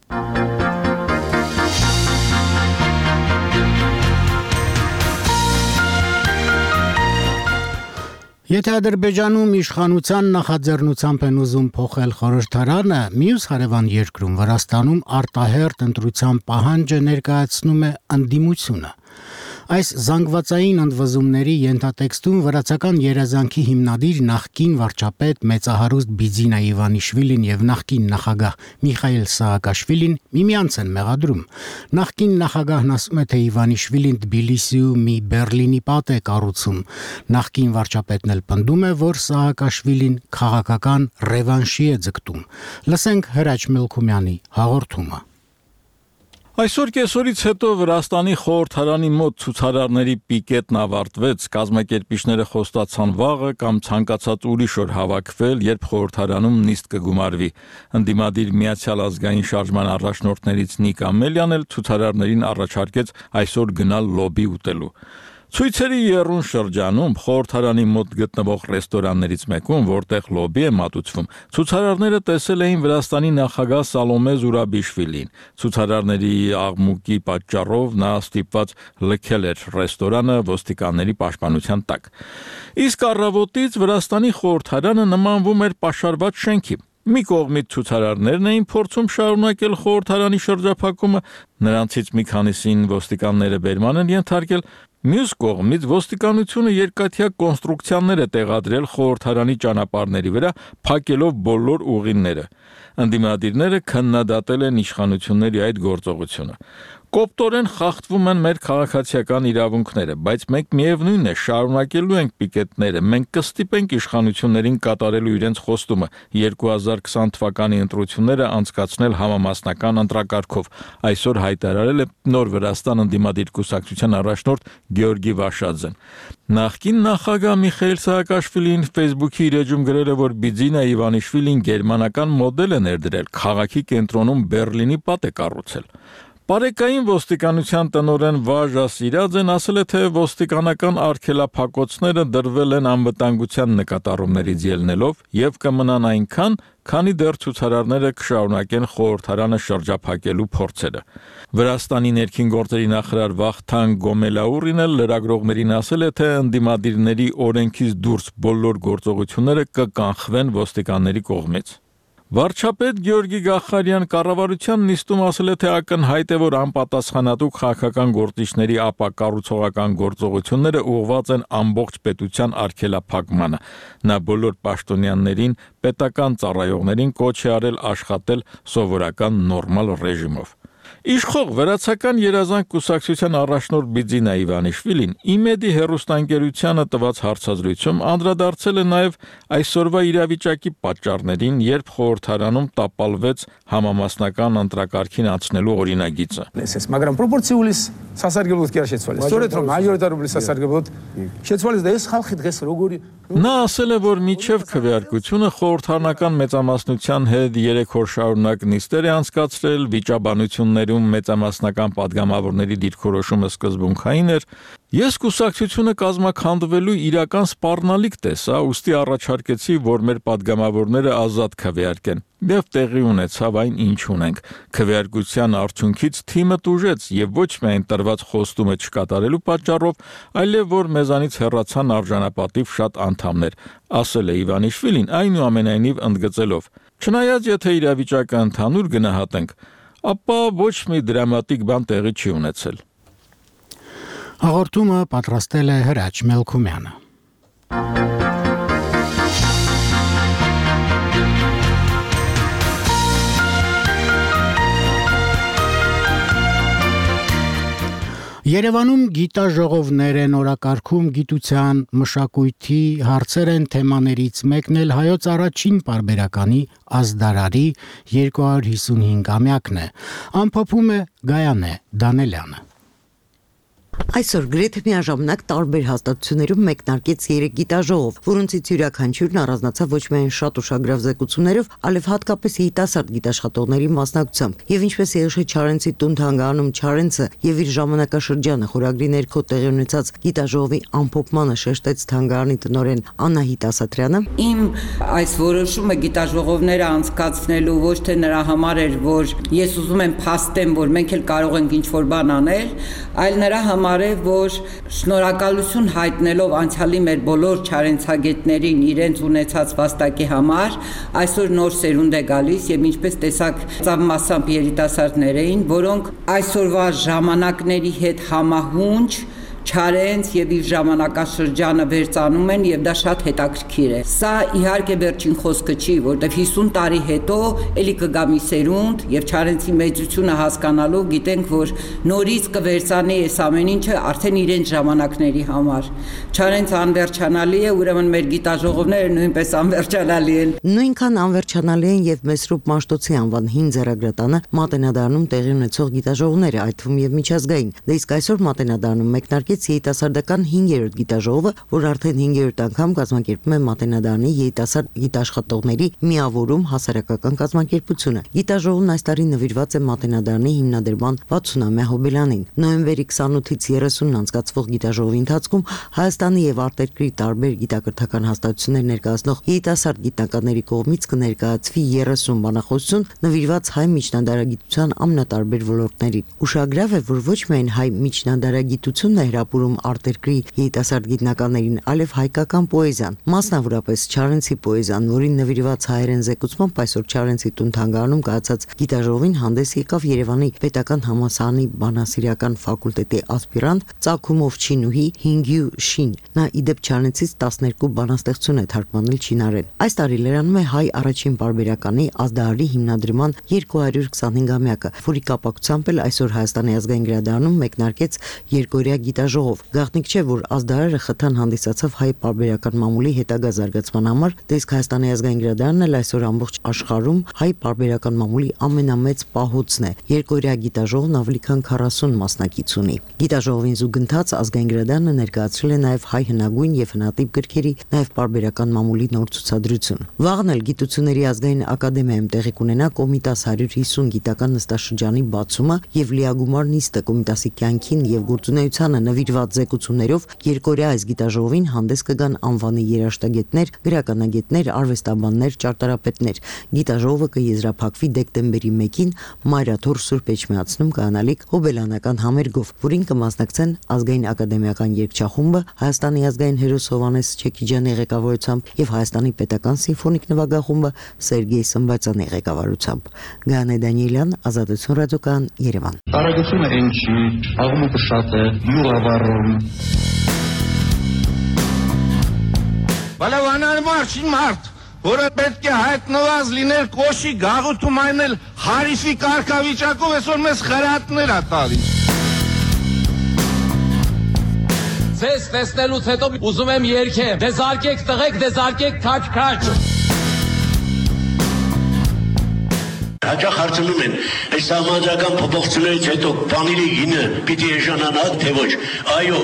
Եթե Ադրբեջանում իշխանության նախաձեռնությամբ են ուզում փոխել խորհրդարանը, մյուս հարևան երկրում Վրաստանում արտահերթ ընտրության պահանջը ներկայացնում է ընդդիմությունը։ Այս զանգվածային ընդվզումների ենթատեքստում վրացական երազանքի հիմնադիր նախկին վարչապետ մեծահարուստ Բիձինա Իվանիշվիլին եւ նախկին նախագահ Միխայիլ Սաակաշվիլին միմյանց են մեղադրում։ Նախկին նախագահն ասում է, թե Իվանիշվիլին Թբիլիսիում մի Բերլինի պատ է կառուցում։ Նախկին վարչապետն էլ պնդում է, որ Սաակաշվիլին քաղաքական ռևանշի է ձգտում։ Լսենք Հրաչ Մելքումյանի հաղորդումը։
Այսօր կեսօրից հետո Վրաստանի խորհրդարանի մոտ ցուցարարների պիկետն ավարտվեց, կազմակերպիչները խոստացան վաղը կամ ցանկացած ուրիշ օր հավաքվել, երբ խորհրդարանում նիստ կգումարվի։ Ընդդիմադիր Միացյալ ազգային շարժման առաջնորդներից Նիկ Ամելյան էլ ցուցարարներին առաջարկեց այսօր գնալ լոբի ուտելու։ Ցույցերի եռուն շրջանում խորհրդարանի մոտ գտնվող ռեստորաններից մեկում, որտեղ լոբի է մատուցվում, ցուցարարները տեսել էին Վրաստանի նախագահ Սալոմե Զուրաբիշվիլին։ Ցուցարարների աղմուկի պատճառով նա ստիպված լքել էր ռեստորանը ոստիկանների պաշտպանության տակ։ Իսկ առավոտից Վրաստանի խորհրդարանը նմանվում էր պաշարված շենքի։ Մի կողմից ցուցարարներն էին փորձում շարունակել խորհրդարանի շրջափակումը, նրանցից մի քանիսին ոստիկանները բերման են ենթարկել, մյուս կողմից ոստիկանությունը երկաթյա կոնստրուկցիաներ է տեղադրել խորհրդարանի ճանապարհների վրա, փակելով բոլոր ուղիները։ Ընդդիմադիրները քննադատել են իշխանությունների այդ գործողությունը։ Կոպտորեն խախտվում են մեր քաղաքացիական իրավունքները, բայց մենք միևնույն է շարունակելու ենք պիկետները, մենք կստիպենք իշխանություններին կատարելու իրենց խոստումը երկու հազար քսան թվականի ընտրությունները անցկացնել համամասնական ընտրակարգով, այսօր հայտարարել է Նոր Վրաստան ընդդիմադիր կուսակցության առաջնորդ Գեորգի Վաշաձեն։ Նախկին նախագահ Միխայիլ Սաակաշվիլին Facebook-ի իր էջում գրել է, որ Բիձինա Իվանիշվիլին գերմանական մոդել է ներդրել, քաղաքի կենտրոնում Բերլինի պատ է կառուցել։ Բարեկային ոստիկանության տնօրեն Վաժա Սիրաձեն ասել է, թե ոստիկանական արգելափակոցները դրվել են անվտանգության նկատառումներից ելնելով եւ կմնան այնքան, քանի դեռ ցուցարարները կշարունակեն խորհրդարանը շրջափակելու փորձերը։ Վրաստանի ներքին գործերի նախարար Վախթանգ Գոմելաուրին էլ լրագրողներին ասել է, թե ընդդիմադիրների օրենքից դուրս բոլոր գործողությունները կկանխվեն ոստիկանների կողմից։ Վարչապետ Գյորգի Գախարյան կառավարության նիստում ասել է, թե ակնհայտ է, որ անպատասխանատու քաղաքական գործիչների ապակառուցողական գործողությունները ուղղված են ամբողջ պետության արգելափակմանը։ Նա բոլոր պաշտոնյաներին, պետական ծառայողներին կոչ է արել աշխատել սովորական նորմալ ռեժիմով։ Իշխող վերացական երազանք կուսակցության առաջնորդ Բիձինա Իվանիշվիլին իմեդի հեռուստաընկերությանը տված հարցազրույցում անդրադարձել է նաև այսօրվա իրավիճակի պատճառներին, երբ խորհրդարանում տապալվեց համամասնական ընտրակարգին անցնելու օրինագիծը։
Მაგრამ პროპორციulis სასარგებლოდ კი არ შეცვალეს. სწორედ რომ მაჟორიტარული სასარგებლოდ შეცვალეს და ეს ხალხი დღეს როგორი
Նա ասել է, որ միջև քվեարկությունը խորհրդարանական մեծամասնության հետ երեք օր շարունակ նիստեր է անցկացրել, վիճաբանություններում մեծամասնական падգամավորների դիրքորոշումը սկզբունքային էր։ Ես կուսակցությունը կազմաքանդվելու իրական սպառնալիք տեսա, ուստի առաջարկեցի, որ մեր падգամավորները ազատ քվեարկեն։ Եվ տեղի ունեցավ այն, ինչ ունենք։ Քվեարկության արդյունքից թիմը տուժեց եւ ոչ միայն տրված խոստումը չկատարելու պատճառով, այլև որ մեզանից հեռացան արժանապատիվ շատ անդամներ, ասել է Իվանիշվիլին, այնուամենայնիվ ընդգծելով. Չնայած եթե իրավիճակը ընդհանուր գնահատենք, ապա ոչ մի դրամատիկ բան տեղի չի ունեցել։
Հաղորդումը պատրաստել է Հրաչ Մելքումյանը։ Երևանում գիտաժողովներ են օրակարգում գիտության, մշակույթի հարցեր են թեմաներից մեկն էլ հայոց առաջին պարբերականի ազդարարի երկու հարյուր հիսունհինգամյակն է, ամփոփում է Գայանե Դանելյանը։
Այսօր գրեթե միաժամանակ տարբեր հաստատություններում մեկնարկեց երեք գիտաժողով, որոնցից յուրաքանչյուրն առանձնացավ ոչ միայն շատ ուշագրավ զեկուցումներով, այլև հատկապես երիտասարդ գիտաշխատողների մասնակցությամբ։ Եվ ինչպես Եշե Չարենցի տուն թանգարանում Չարենցը եւ իր ժամանակաշրջանը խորագրի ներքո տեղի ունեցած գիտաժողովի ամփոփմանը շեշտեց թանգարանի տնօրեն Անահիտ Ասատրյանը։
Իմ այս որոշումը գիտաժողովները անցկացնելու ոչ թե նրա համար էր, որ ես ուզում եմ փաստեմ, որ մենք էլ կարող ենք ինչ-որ բան անել, այլ նրա համար է, որ շնորհակալություն հայտնելով անցյալի մեր բոլոր չարենցագետներին իրենց ունեցած վաստակի համար, այսօր նոր սերունդ է գալիս եւ ինչպես տեսակ ծավալմասամբ երիտասարդներ էին, որոնք այսօրվա ժամանակների հետ համահունչ Չարենց եւ իր ժամանակաշրջանը վերցանում են եւ դա շատ հետաքրքիր է։ Սա իհարկե վերջին խոսքը չի, որտեղ հիսուն տարի հետո ելի կգա մի սերունդ եւ Չարենցի մեծությունը հասկանալով գիտենք, որ նորից կվերցանի այս ամեն ինչը արդեն իրենց ժամանակների համար։ Չարենցը անվերջանալի է, ուրեմն մեր գիտաժողովները նույնպես անվերջանալի են։
Նույնքան անվերջանալի են եւ Մեսրոպ Մաշտոցի անվան հին ձեռագրատանը Մատենադարանում տեղի ունեցող գիտաժողովները, այդ թվում եւ միջազգային։ Դե իսկ այսօր Մատենադարանում մեկնարկեց երիտասարդական հինգերորդ գիտաժողովը, որ արդեն հինգերորդ անգամ կազմակերպում է Մատենադարանի երիտասարդ գիտաշխատողների միավորում հասարակական կազմակերպությունը։ Գիտաժողովն այս տարի նվիրված է Մատենադարանի հիմնադրման վաթսունամյա հոբելյանին։ Նոյեմբերի քսանութից երեսունն անցկացվող գիտաժողովի ընթացքում Հայաստանի եւ արտերկրի տարբեր գիտակրթական հաստատություններ ներկայացնող երիտասարդ գիտնականների կողմից կներկայացվի երեսուն բանախոսություն նվիրված հայ միջնադարագիտության ամենատարբեր ոլորտներին։ Ուշագրավ է, որ ոչ միայն հայ միջնադարագիտությունն է հրապուրում արտերկրի երիտասարդ գիտնականներին, այլև հայկական պոեզիան, մասնավորապես Չարենցի պոեզիան, որին նվիրված հայերեն զեկուցմամբ այսօր Չարենցի տուն թանգարանում կայացած գիտաժողովին հանդես եկավ Երևանի Պետական համալսարանի բանասիրական ֆակուլտետի ասպիրանտ Ծագումով Չինուհի Հինգյու Շին։ Նա իդեպ Չարենցից տասներկու բանաստեղծություն է թարգմանել չինարեն։ Այս տարի լրանում է հայ առաջին պարբերականի ազդարարի հիմնադրման երկու հարյուր քսանհինգամյակը, որի կապակցությամբ էլ այսօր Հայաստանի ազգային գրադարանում մեկնարկեց երկօրյա գիտաժողով, գիտաժողով։ Գաղտնիք չէ, որ ազդարարը խթան հանդիսացավ հայ պարբերական մամուլի հետագա զարգացման համար, դե իսկ Հայաստանի ազգային գրադարանն էլ այսօր ամբողջ աշխարհում հայ պարբերական մամուլի ամենամեծ պահոցն է։ Երկօրյա գիտաժողովն ավելի քան քառասուն մասնակից ունի։ Գիտաժողովին զուգընթաց ազգային գրադարանը ներկայացրել է նաև հայ հնագույն եւ հնատիպ գրքերի, նաև պարբերական մամուլի նոր ցուցադրություն։ Վաղն էլ Գիտությունների ազգային ակադեմիայում տեղի կունենա Կոմիտաս հարյուր հիսուն գիտական նստաշրջանի բացումը եւ լիագումար նիստը Կոմիտասի կյանքին եւ գործունեությանը նվիրված զեկուցումներով երկօրյա այս գիտաժողովին հանդես կգան անվանի երաժշտագետներ, գրականագետներ, արվեստաբաններ, ճարտարապետներ։ Գիտաժողովը կեզրափակվի դեկտեմբերի մեկին Մայրաթոր Սուրբ Էջմիածնում կանալիք հոբելանական համերգով, որին կմասնակցեն ազգային ակադեմիական երգչախումբը, Հայաստանի ազգային հերոս Հովհաննես Չեքիջյանի ղեկավարությամբ եւ Հայաստանի պետական սիմֆոնիկ նվագախումբը Սերգեյ Սմբացյանի ղեկավարությամբ։ Գանե Դանիելյան, Ազատություն ռադիոկայան, Երևան։
Արագությունը ինչ չի, աղմուկը շատ է, յուրավառում։
Բալավանար մարշի մարդ, որը պետք է հայտնված լինել կոշի գաղութում այնել հարիֆի կարգավիճակով այսօր մեզ խրատներ ա տալիս։
Ձեզ տեսնելուց հետո ուզում եմ երգեմ, դեզարկեք տղեկ, դեզարկեք քաչ-քաչ։
Հաճախ հարցնում են, այս համաձայնական փոփոխություններից հետո բանիրի գինը պիտի էժանանա, թե ոչ։ Այո։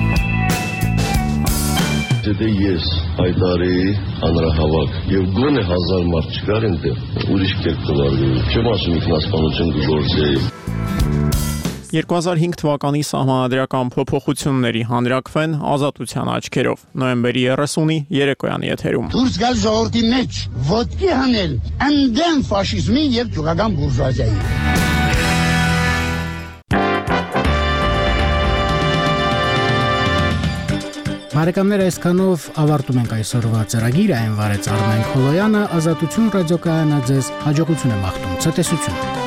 Եթե ես հայտարի հանրահավաք եւ գոնե հազար մարդ չկար այնտեղ, ուրիշ կերպ կվարվեի։ Չեմ ասում ինքնասպանություն կգործեի։
երկու հազար հինգ թվականի սահմանադրական փոփոխությունների հանրակվեն Ազատության աչքերով նոյեմբերի երեսունի երեկոյան եթերում։
Դուրս գալ ժողովրդի մեջ, ոտքի հանել ընդդեմ ֆաշիզմի եւ ճուղական բուրժուազիայի։
Բարեկամներ, այսքանով ավարտում ենք այսօրվա ծրագիրը, այն վարեց Արմեն Խոլոյանը, Ազատություն ռադիոկայանը ձեզ հաջողություն է մաղթում, ցտեսություն։